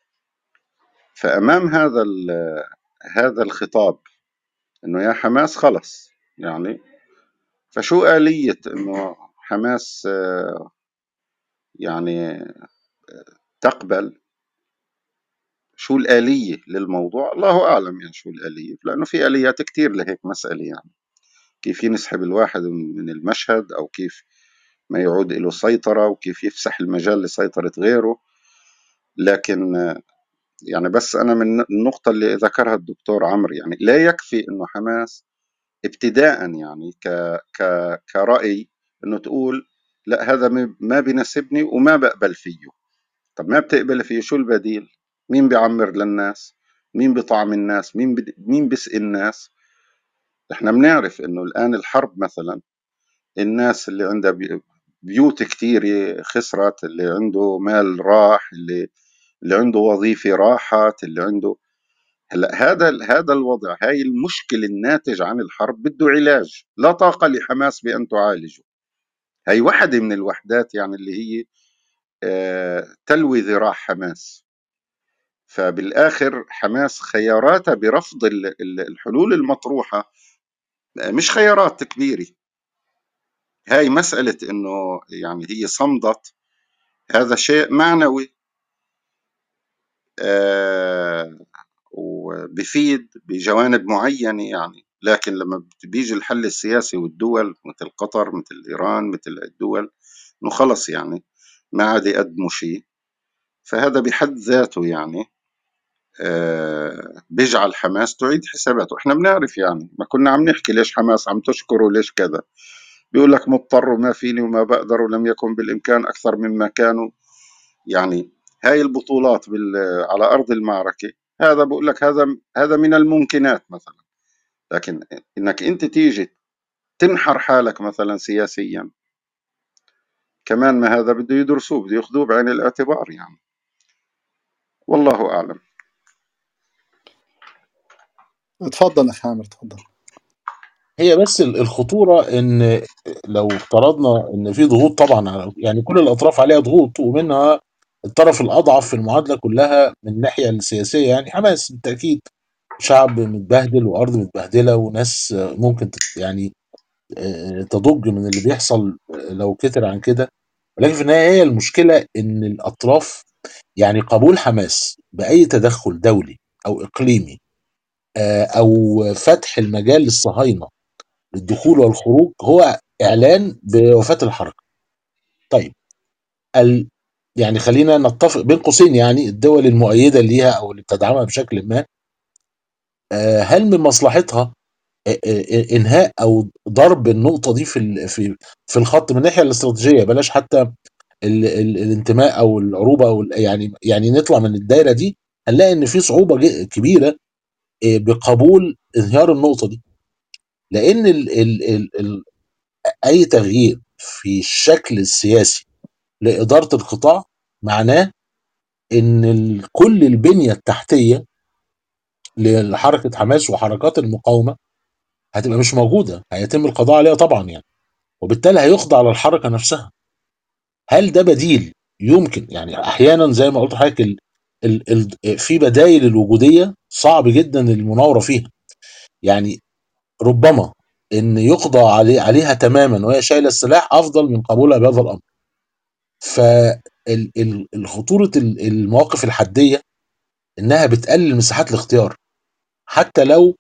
[SPEAKER 3] فأمام هذا هذا الخطاب إنه يا حماس خلص يعني، فشو آلية إنه حماس آه، يعني تقبل؟ شو الآلية للموضوع؟ الله أعلم يعني شو الآلية، لأنه في آليات كتير لهيك مسألة، يعني كيف ينسحب الواحد من المشهد، أو كيف ما يعود له سيطرة، وكيف يفسح المجال لسيطرة غيره. لكن آه، يعني بس أنا من النقطة اللي ذكرها الدكتور عمرو، يعني لا يكفي إنه حماس ابتداء يعني ك ك كرأي إنه تقول لا هذا ما بيناسبني وما بقبل فيه. طب ما بتقبل فيه، شو البديل؟ مين بيعمر للناس؟ مين بيطعم الناس؟ مين بد... مين بيسقي الناس؟ احنا بنعرف انه الان الحرب مثلا، الناس اللي عندها بي... بيوت كتير خسرت، اللي عنده مال راح، اللي اللي عنده وظيفة راحت، اللي عنده هلا هذا هذا الوضع، هاي المشكلة الناتج عن الحرب بده علاج، لا طاقة لحماس بأن تعالجه. هاي واحدة من الوحدات يعني اللي هي آه، تلوي ذراع حماس. فبالآخر حماس خياراتها برفض الحلول المطروحة مش خيارات كبيرة. هاي مسألة إنه يعني هي صمدت، هذا شيء معنوي. آه وبفيد بجوانب معينة يعني، لكن لما بيجي الحل السياسي والدول مثل قطر مثل إيران مثل الدول إنه خلص يعني ما عاد يقدموا شيء، فهذا بحد ذاته يعني آه بيجعل حماس تعيد حساباته. احنا بنعرف يعني، ما كنا عم نحكي ليش حماس عم تشكره ليش كذا، بيقول لك مضطر وما فيني وما بقدر ولم يكن بالإمكان أكثر مما كانوا. يعني هاي البطولات بال على أرض المعركة، هذا بقول لك هذا هذا من الممكنات مثلا، لكن إنك أنت تيجي تنحر حالك مثلا سياسيا كمان، ما هذا بده يدرسوه، بده ياخذوه بعين الاعتبار يعني. والله أعلم.
[SPEAKER 1] تفضل أخ عامر، تفضل.
[SPEAKER 2] هي بس ال- الخطورة ان لو افترضنا ان في ضغوط طبعا على يعني كل الاطراف عليها ضغوط، ومنها الطرف الاضعف في المعادلة كلها من الناحية السياسية يعني حماس بالتأكيد. شعب متبهدل وارض متبهدلة وناس ممكن تت- يعني آه، تضج من اللي بيحصل آه، لو كتر عن كده. ولكن في النهاية هي المشكلة ان الاطراف يعني قبول حماس بأي تدخل دولي او اقليمي آه، او فتح المجال للصهاينة للدخول والخروج هو اعلان بوفاة الحركه. طيب ال يعني خلينا نتفق بين قوسين، يعني الدول المؤيده ليها او اللي بتدعمها بشكل ما آه، هل من مصلحتها آه، آه، انهاء او ضرب النقطه دي في ال- في في الخط من الناحيه الاستراتيجيه، بلاش حتى ال ال الانتماء او العروبه او ال- يعني يعني نطلع من الدايره دي، هنلاقي ان في صعوبه ج- كبيره آه، بقبول انهيار النقطه دي. لان ال ال ال ال اي تغيير في الشكل السياسي لإدارة القطاع معناه إن ال- كل البنية التحتية لحركة حماس وحركات المقاومة هتبقى مش موجودة، هيتم القضاء عليها طبعا يعني، وبالتالي هيخضع للحركة نفسها. هل ده بديل يمكن؟ يعني أحيانا زي ما قلت لحضرتك ال... ال... ال... في بدائل الوجودية صعب جدا المناورة فيها. يعني ربما إن يقضى علي... عليها تماما وهي شايلة السلاح أفضل من قبولها بهذا الأمر. فالخطورة المواقف الحدية انها بتقلل مساحات الاختيار حتى لو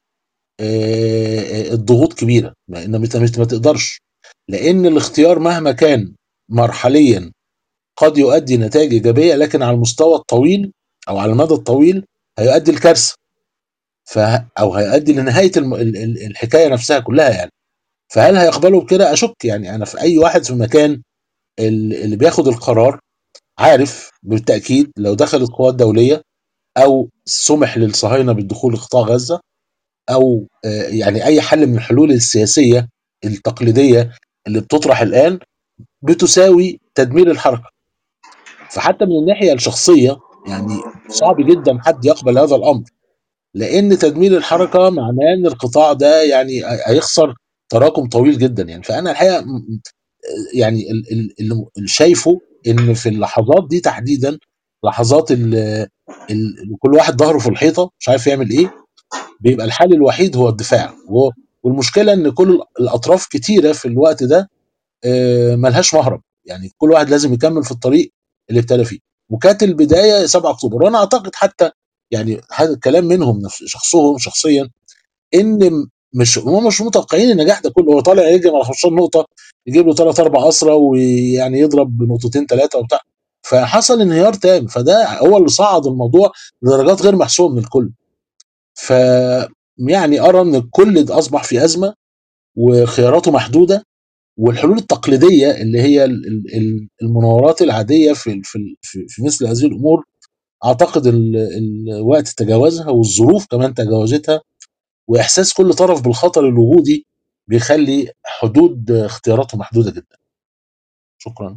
[SPEAKER 2] آه، الضغوط كبيره، ما ان انت مش- ما تقدرش، لان الاختيار مهما كان مرحليا قد يؤدي نتائج ايجابيه، لكن على المستوى الطويل او على المدى الطويل هيؤدي لكارثه. ف او هيؤدي لنهايه الم... ال- ال- الحكايه نفسها كلها يعني. فهل هيقبلوا بكده؟ اشك. يعني انا في اي واحد في المكان ال- اللي بياخد القرار عارف بالتاكيد لو دخلت قوات دوليه او سمح للصهاينه بالدخول لقطاع غزه او آه، يعني اي حل من الحلول السياسيه التقليديه اللي بتطرح الان بتساوي تدمير الحركه. فحتى من الناحيه الشخصيه يعني صعب جدا حد يقبل هذا الامر، لان تدمير الحركه معناه ان القطاع ده يعني هيخسر تراكم طويل جدا يعني. فانا الحقيقه م- م- يعني ال- ال- اللي اللي شايفه ان في اللحظات دي تحديدا، لحظات ال- ال- كل واحد ظهره في الحيطه مش عارف يعمل ايه، بيبقى الحل الوحيد هو الدفاع. و- والمشكله ان كل الاطراف كتيره في الوقت ده آه، ملهاش مهرب، يعني كل واحد لازم يكمل في الطريق اللي ابتدى فيه. وكانت البدايه سبعة اكتوبر، وانا اعتقد حتى يعني هذا الكلام منهم نفس- شخصهم شخصيا ان م- مش هم مش متوقعين النجاح ده كله. هو طالع يجري على خمستاشر نقطه يجيب له ثلاث اربع اسرى ويعني يضرب بنقطتين ثلاثه وبتاع، فحصل انهيار تام. فده هو اللي صعد الموضوع لدرجات غير محسوبه من الكل. ف يعني ارى ان الكل اصبح في ازمه وخياراته محدوده، والحلول التقليديه اللي هي ال- ال- ال- المناورات العاديه في ال- في ال- في في مثل هذه الامور اعتقد ال- الوقت تجاوزها والظروف كمان تجاوزتها، واحساس كل طرف بالخطر الوجودي بيخلي حدود اختياراته محدوده جدا. شكرا.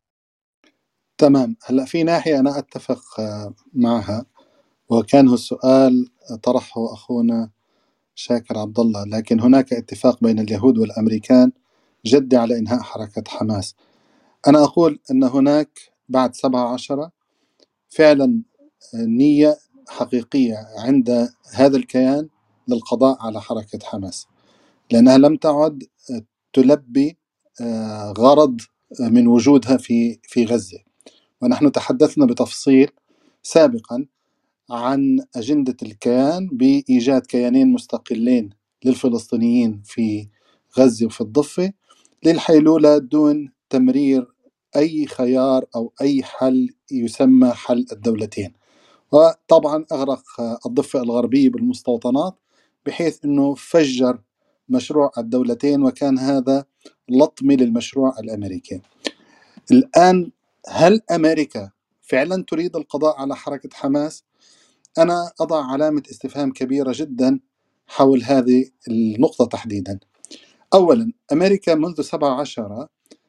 [SPEAKER 1] تمام. هلا في ناحية أنا أتفق آه، معها، وكان هو السؤال طرحه أخونا شاكر عبد الله، لكن هناك اتفاق بين اليهود والأمريكان جدي على إنهاء حركة حماس. أنا أقول أن هناك بعد سبعة عشرة فعلا نية حقيقية عند هذا الكيان للقضاء على حركة حماس، لأنها لم تعد تلبي آه، غرض من وجودها في في غزة. ونحن تحدثنا بتفصيل سابقا عن أجندة الكيان بإيجاد كيانين مستقلين للفلسطينيين في غزة وفي الضفة للحيلولة دون تمرير أي خيار أو أي حل يسمى حل الدولتين. وطبعا أغرق الضفة الغربية بالمستوطنات بحيث أنه فجر مشروع الدولتين، وكان هذا لطمة للمشروع الأمريكي. الآن هل أمريكا فعلا تريد القضاء على حركة حماس؟ أنا أضع علامة استفهام كبيرة جدا حول هذه النقطة تحديدا. أولا، أمريكا منذ سبعة عشر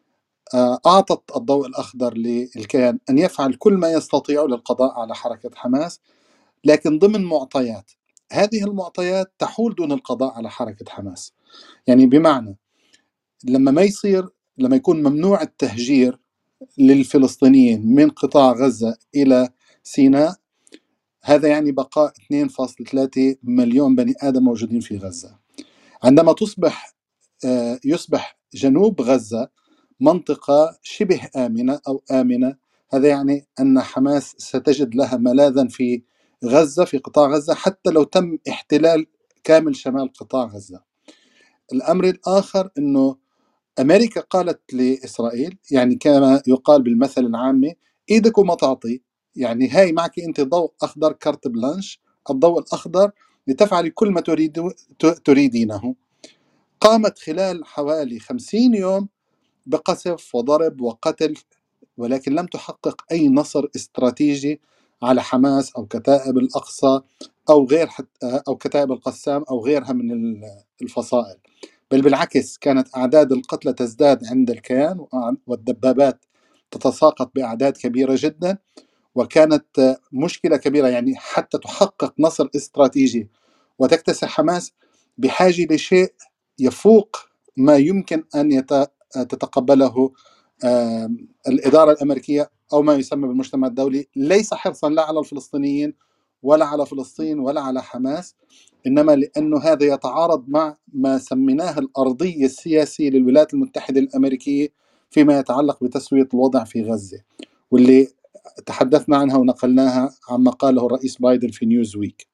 [SPEAKER 1] أعطت الضوء الأخضر للكيان أن يفعل كل ما يستطيع للقضاء على حركة حماس، لكن ضمن معطيات. هذه المعطيات تحول دون القضاء على حركة حماس. يعني بمعنى لما ما يصير لما يكون ممنوع التهجير للفلسطينيين من قطاع غزة إلى سيناء، هذا يعني بقاء اثنين فاصلة ثلاثة مليون بني آدم موجودين في غزة. عندما تصبح يصبح جنوب غزة منطقة شبه آمنة أو آمنة، هذا يعني أن حماس ستجد لها ملاذا في غزة في قطاع غزة حتى لو تم احتلال كامل شمال قطاع غزة. الأمر الآخر أنه أمريكا قالت لإسرائيل، يعني كما يقال بالمثل العامي، إيدك وما تعطي، يعني هاي معك أنت ضوء أخضر، كارت بلانش، الضوء الأخضر لتفعل كل ما تريد تريدينه. قامت خلال حوالي خمسين يوم بقصف وضرب وقتل، ولكن لم تحقق أي نصر استراتيجي على حماس أو كتائب الأقصى أو غير حتى أو كتائب القسام أو غيرها من الفصائل، بل بالعكس كانت أعداد القتلى تزداد عند الكيان والدبابات تتساقط بأعداد كبيرة جدا، وكانت مشكلة كبيرة. يعني حتى تحقق نصر استراتيجي وتكتسح حماس بحاجة لشيء يفوق ما يمكن أن تتقبله الإدارة الأمريكية أو ما يسمى بالمجتمع الدولي، ليس حرصا لا على الفلسطينيين ولا على فلسطين ولا على حماس، إنما لأنه هذا يتعارض مع ما سميناه الأرضية السياسية للولايات المتحدة الأمريكية فيما يتعلق بتسوية الوضع في غزة، واللي تحدثنا عنها ونقلناها عما قاله الرئيس بايدن في نيوز ويك.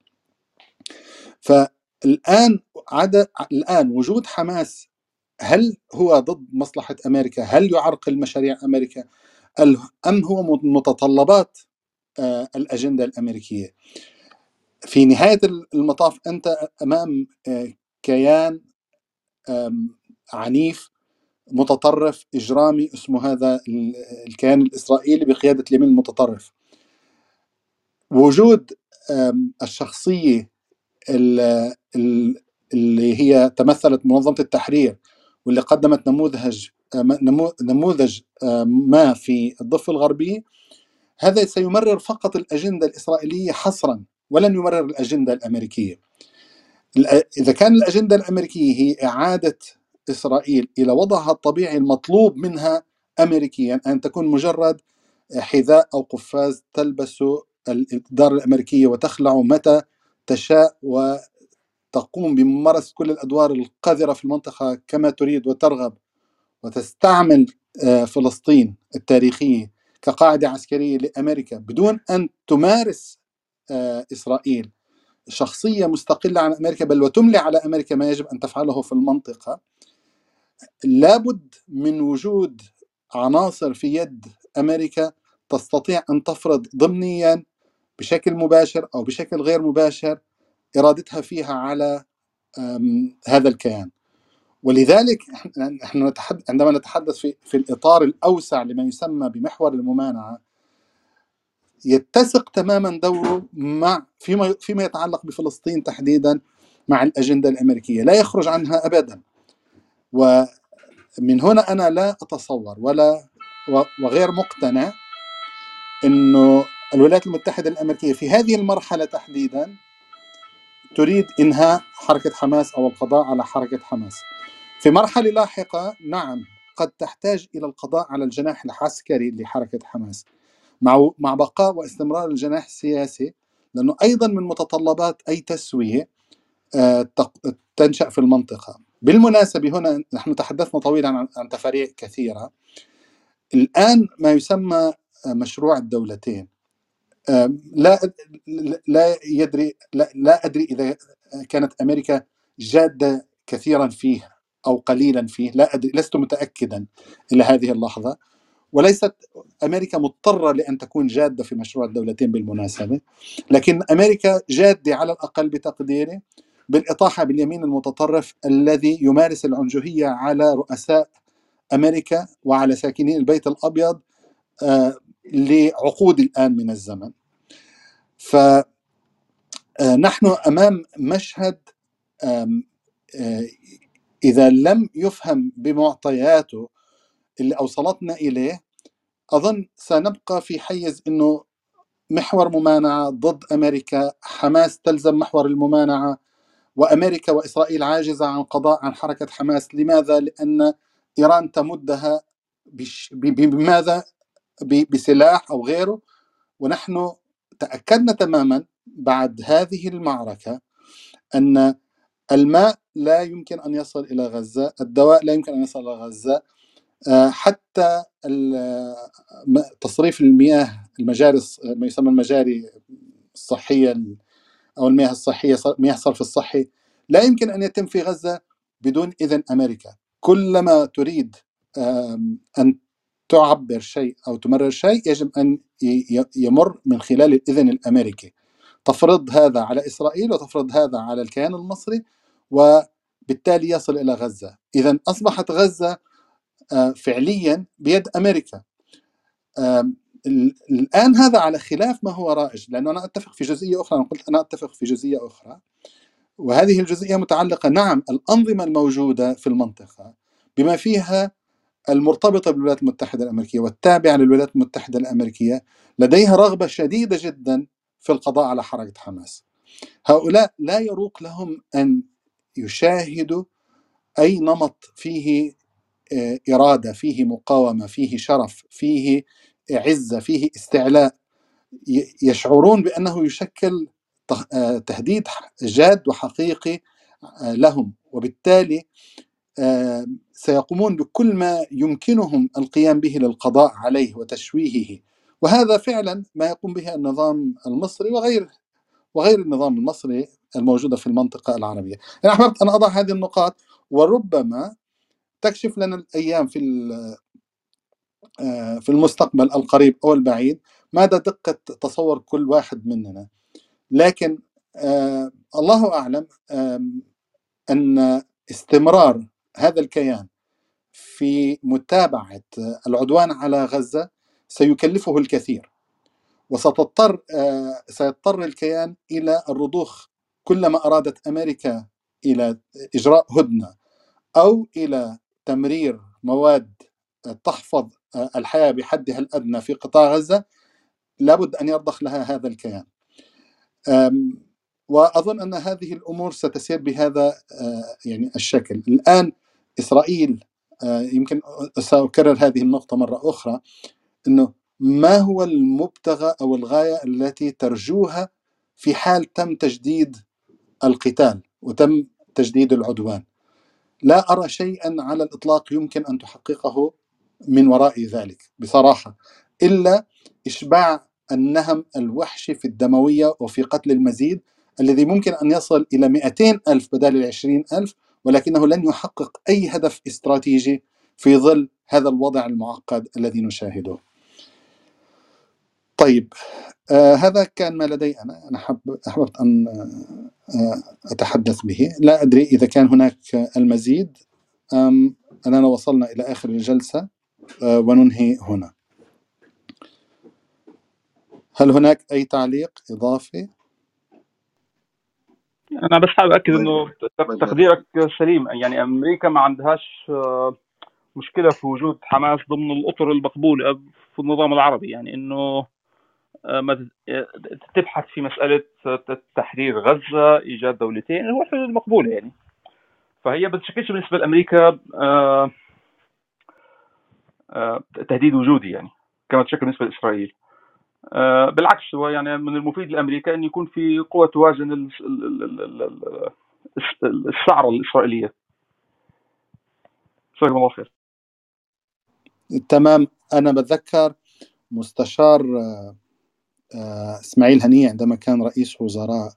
[SPEAKER 1] فالآن عدد الآن وجود حماس هل هو ضد مصلحة أمريكا؟ هل يعرقل مشاريع أمريكا؟ أم هو متطلبات الأجندة الأمريكية؟ في نهاية المطاف أنت أمام كيان عنيف متطرف إجرامي اسمه هذا الكيان الإسرائيلي بقيادة اليمين المتطرف. وجود الشخصية اللي هي تمثلت منظمة التحرير واللي قدمت نموذج نموذج ما في الضفة الغربية، هذا سيمرر فقط الأجندة الإسرائيلية حصرا ولن يمرر الأجندة الأمريكية. إذا كان الأجندة الأمريكية هي إعادة إسرائيل إلى وضعها الطبيعي المطلوب منها أمريكيا، أن تكون مجرد حذاء أو قفاز تلبس الإدارة الأمريكية وتخلع متى تشاء وتقوم بممارسة كل الأدوار القذرة في المنطقة كما تريد وترغب، وتستعمل فلسطين التاريخية كقاعدة عسكرية لأمريكا بدون أن تمارس إسرائيل شخصية مستقلة عن أمريكا، بل وتملي على أمريكا ما يجب أن تفعله في المنطقة. لابد من وجود عناصر في يد أمريكا تستطيع أن تفرض ضمنيا بشكل مباشر أو بشكل غير مباشر إرادتها فيها على هذا الكيان. ولذلك نحن نتحدث عندما نتحدث في, في الإطار الأوسع لما يسمى بمحور الممانعة، يتسق تماما دوره مع فيما فيما يتعلق بفلسطين تحديدا مع الأجندة الأمريكية، لا يخرج عنها أبدا. ومن هنا أنا لا أتصور ولا وغير مقتنع إنه الولايات المتحدة الأمريكية في هذه المرحلة تحديدا تريد إنهاء حركة حماس أو القضاء على حركة حماس. في مرحلة لاحقة نعم قد تحتاج إلى القضاء على الجناح العسكري لحركة حماس مع مع بقاء واستمرار الجناح السياسي، لأنه أيضا من متطلبات أي تسوية تنشأ في المنطقة. بالمناسبة هنا نحن تحدثنا طويلا عن تفاريع كثيرة. الآن ما يسمى مشروع الدولتين لا لا يدري لا, لا أدري إذا كانت أمريكا جادة كثيرا فيه أو قليلا فيه، لا أدري، لست متأكدا إلى هذه اللحظة. وليست أمريكا مضطرة لأن تكون جادة في مشروع الدولتين بالمناسبة، لكن أمريكا جادة على الأقل بتقديري بالإطاحة باليمين المتطرف الذي يمارس العنجهية على رؤساء أمريكا وعلى ساكنين البيت الأبيض آه لعقود الآن من الزمن. فنحن أمام مشهد آه إذا لم يفهم بمعطياته اللي أوصلتنا إليه، أظن سنبقى في حيز أنه محور ممانعة ضد أمريكا، حماس تلزم محور الممانعة، وأمريكا وإسرائيل عاجزة عن القضاء عن حركة حماس. لماذا؟ لأن إيران تمدها بماذا؟ بسلاح أو غيره. ونحن تأكدنا تماما بعد هذه المعركة أن الماء لا يمكن أن يصل إلى غزة، الدواء لا يمكن أن يصل إلى غزة، حتى تصريف المياه، المجاري، ما يسمى المجاري الصحية أو المياه الصحية، مياه الصرف الصحي، لا يمكن أن يتم في غزة بدون إذن أمريكا. كلما تريد أن تعبر شيء أو تمرر شيء يجب أن يمر من خلال الإذن الأمريكي. تفرض هذا على إسرائيل وتفرض هذا على الكيان المصري، وبالتالي يصل إلى غزة. إذن أصبحت غزة فعليا بيد أمريكا. الآن هذا على خلاف ما هو رائج، لأنه أنا أتفق في جزئية أخرى. أنا قلت أنا أتفق في جزئية أخرى، وهذه الجزئية متعلقة نعم الأنظمة الموجودة في المنطقة بما فيها المرتبطة بالولايات المتحدة الأمريكية والتابعة للولايات المتحدة الأمريكية لديها رغبة شديدة جدا في القضاء على حركة حماس. هؤلاء لا يروق لهم أن يشاهدوا أي نمط فيه إرادة، فيه مقاومة، فيه شرف، فيه عزة، فيه استعلاء، يشعرون بأنه يشكل تهديد جاد وحقيقي لهم، وبالتالي سيقومون بكل ما يمكنهم القيام به للقضاء عليه وتشويهه. وهذا فعلا ما يقوم به النظام المصري وغير وغير النظام المصري الموجودة في المنطقة العربية. أنا أحببت أن أضع هذه النقاط، وربما تكشف لنا الأيام في في المستقبل القريب أو البعيد ماذا دقة تصور كل واحد مننا. لكن آه الله أعلم آه أن استمرار هذا الكيان في متابعة العدوان على غزة سيكلفه الكثير، وستضطر آه سيضطر الكيان إلى الرضوخ كلما أرادت أمريكا إلى إجراء هدنة أو إلى تمرير مواد تحفظ الحياة بحدها الأدنى في قطاع غزة. لابد أن يرضخ لها هذا الكيان. وأظن أن هذه الأمور ستسير بهذا يعني الشكل. الآن إسرائيل، يمكن سأكرر هذه النقطة مرة أخرى، أنه ما هو المبتغى أو الغاية التي ترجوها في حال تم تجديد القتال وتم تجديد العدوان؟ لا أرى شيئا على الإطلاق يمكن أن تحققه من وراء ذلك بصراحة، إلا إشباع النهم الوحشي في الدموية وفي قتل المزيد الذي ممكن أن يصل إلى مئتين ألف بدل العشرين ألف، ولكنه لن يحقق أي هدف استراتيجي في ظل هذا الوضع المعقد الذي نشاهده. طيب، آه هذا كان ما لدي. أنا أنا أحببت أن آه أتحدث به. لا أدري إذا كان هناك المزيد أم أننا وصلنا إلى آخر الجلسة آه وننهي هنا. هل هناك أي تعليق إضافي؟
[SPEAKER 4] أنا بس حابب أكد إنه تقديرك سليم. يعني أمريكا ما عندهاش مشكلة في وجود حماس ضمن الأطر المقبولة في النظام العربي، يعني إنه ما تبحث في مسألة تحرير غزة، إيجاد دولتين، هو الحلول المقبولة يعني. فهي بتشكلش بالنسبة لأمريكا آه آه تهديد وجودي يعني كما تشكل بالنسبة لإسرائيل. آه بالعكس، هو يعني من المفيد لأمريكا أن يكون في قوة توازن السعر الإسرائيلية. جزاكم الله خير.
[SPEAKER 1] تمام. أنا بتذكر مستشار إسماعيل هنية عندما كان رئيس وزراء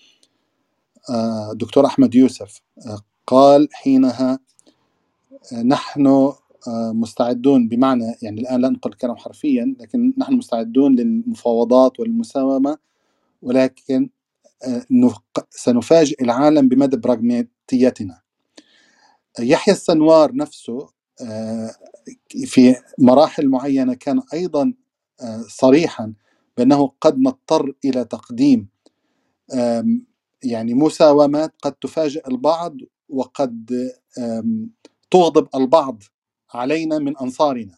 [SPEAKER 1] دكتور أحمد يوسف، قال حينها نحن مستعدون، بمعنى يعني الآن لا ننقل الكلام حرفيا، لكن نحن مستعدون للمفاوضات والمساومة، ولكن سنفاجئ العالم بمدى براغماتيتنا. يحيى السنوار نفسه في مراحل معينة كان أيضا صريحا بأنه قد نضطر إلى تقديم يعني مساومات قد تفاجئ البعض وقد تغضب البعض علينا من أنصارنا.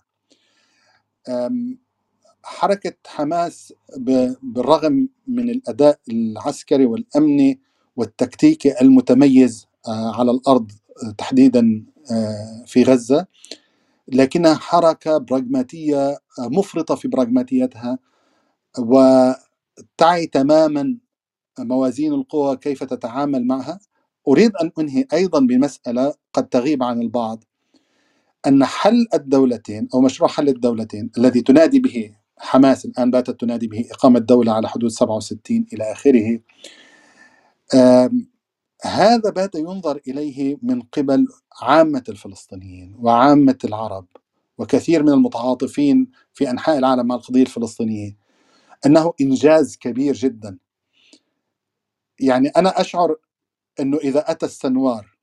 [SPEAKER 1] حركة حماس بالرغم من الأداء العسكري والأمني والتكتيكي المتميز على الأرض تحديدا في غزة، لكنها حركة براغماتية مفرطة في براغماتيتها، وتعي تماما موازين القوى كيف تتعامل معها. أريد أن أنهي أيضا بمسألة قد تغيب عن البعض، أن حل الدولتين أو مشروع حل الدولتين الذي تنادي به حماس الآن، باتت تنادي به إقامة دولة على حدود سبعة وستين إلى آخره، هذا بات ينظر إليه من قبل عامة الفلسطينيين وعامة العرب وكثير من المتعاطفين في أنحاء العالم مع القضية الفلسطينية أنه إنجاز كبير جدا. يعني أنا أشعر أنه إذا أتى السنوار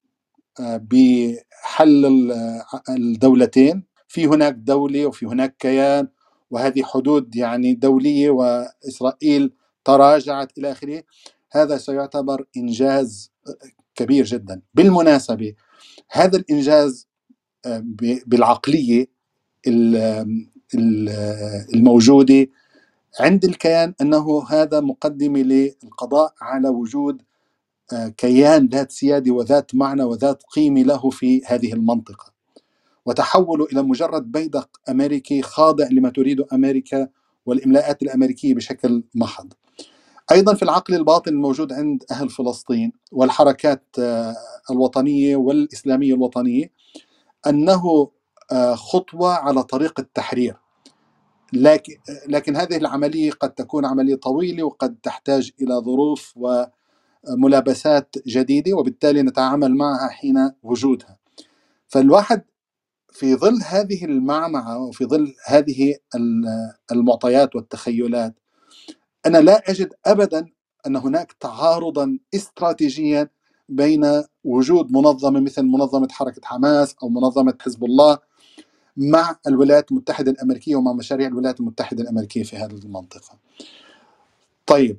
[SPEAKER 1] بحل الدولتين، في هناك دولة وفي هناك كيان وهذه حدود يعني دولية وإسرائيل تراجعت إلى آخره، هذا سيعتبر إنجاز كبير جدا. بالمناسبة هذا الإنجاز بالعقلية الموجودة عند الكيان أنه هذا مقدمة للقضاء على وجود كيان ذات سيادة وذات معنى وذات قيمة له في هذه المنطقة، وتحوله إلى مجرد بيدق أمريكي خاضع لما تريد أمريكا والإملاءات الأمريكية بشكل محض. أيضا في العقل الباطن الموجود عند أهل فلسطين والحركات الوطنية والإسلامية الوطنية أنه خطوة على طريق التحرير، لكن, لكن هذه العملية قد تكون عملية طويلة وقد تحتاج إلى ظروف وملابسات جديدة، وبالتالي نتعامل معها حين وجودها. فالواحد في ظل هذه المعمعة وفي ظل هذه المعطيات والتخيلات، أنا لا أجد أبدا أن هناك تعارضا استراتيجيا بين وجود منظمة مثل منظمة حركة حماس أو منظمة حزب الله مع الولايات المتحدة الأمريكية ومع مشاريع الولايات المتحدة الأمريكية في هذه المنطقة. طيب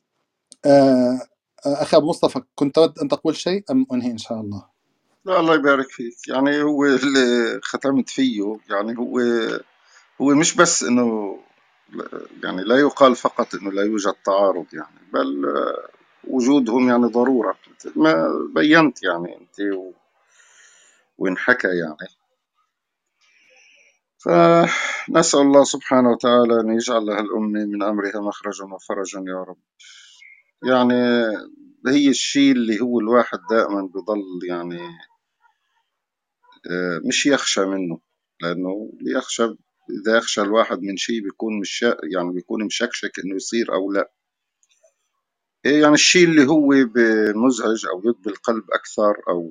[SPEAKER 1] أخي أبو مصطفى، كنت تود أن تقول شيء أم أنهي إن شاء الله؟
[SPEAKER 3] لا الله يبارك فيك. يعني هو اللي ختمت فيه، يعني هو هو مش بس إنه يعني لا يقال فقط إنه لا يوجد تعارض، يعني بل وجودهم يعني ضرورة، ما بينت يعني أنت وانحكى يعني. فنسأل الله سبحانه وتعالى أن يجعل لها الأمة من أمرها مخرجا وفرجا يا رب. يعني هي الشيء اللي هو الواحد دائما بضل يعني مش يخشى منه، لأنه يخشى، إذا يخشى الواحد من شيء بيكون مش يعني بيكون مشكشك إنه يصير أو لا. يعني الشيء اللي هو مزعج أو يدبي القلب أكثر، أو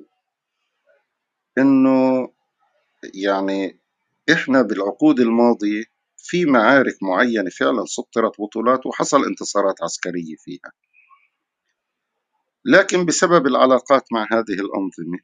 [SPEAKER 3] إنه يعني إحنا بالعقود الماضية في معارك معينة فعلا سطرت بطولات وحصل انتصارات عسكرية فيها، لكن بسبب العلاقات مع هذه الأنظمة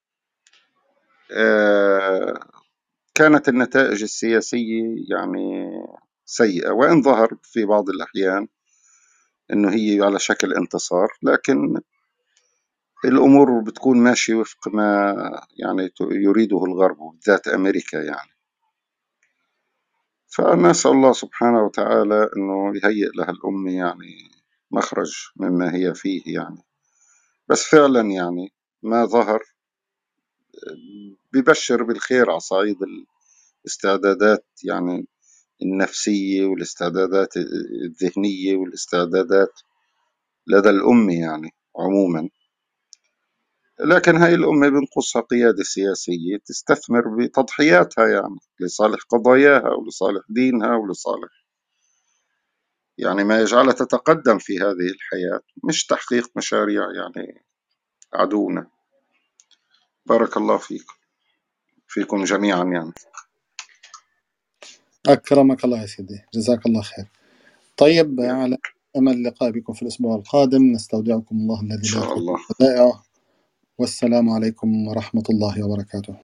[SPEAKER 3] كانت النتائج السياسية يعني سيئة، وإن ظهر في بعض الأحيان إنه هي على شكل انتصار، لكن الأمور بتكون ماشية وفق ما يعني يريده الغرب وبالذات أمريكا يعني. فنسأل الله سبحانه وتعالى إنه يهيئ لها الأمة يعني مخرج مما هي فيه يعني. بس فعلا يعني ما ظهر ببشر بالخير على صعيد الاستعدادات يعني النفسية والاستعدادات الذهنية والاستعدادات لدى الأمة يعني عموما. لكن هاي الأمة بنقصها قيادة سياسية تستثمر بتضحياتها يعني لصالح قضاياها ولصالح دينها ولصالح يعني ما يجعلها تتقدم في هذه الحياة، مش تحقيق مشاريع يعني عدونا. بارك الله فيكم فيكم جميعا يعني.
[SPEAKER 1] أكرمك الله يا سيدي، جزاك الله خير. طيب، على أمل اللقاء بكم في الأسبوع القادم. نستودعكم الله
[SPEAKER 3] إن
[SPEAKER 1] الذي لا
[SPEAKER 3] شاء
[SPEAKER 1] تضيع
[SPEAKER 3] الله.
[SPEAKER 1] ودائعه، والسلام عليكم ورحمة الله وبركاته.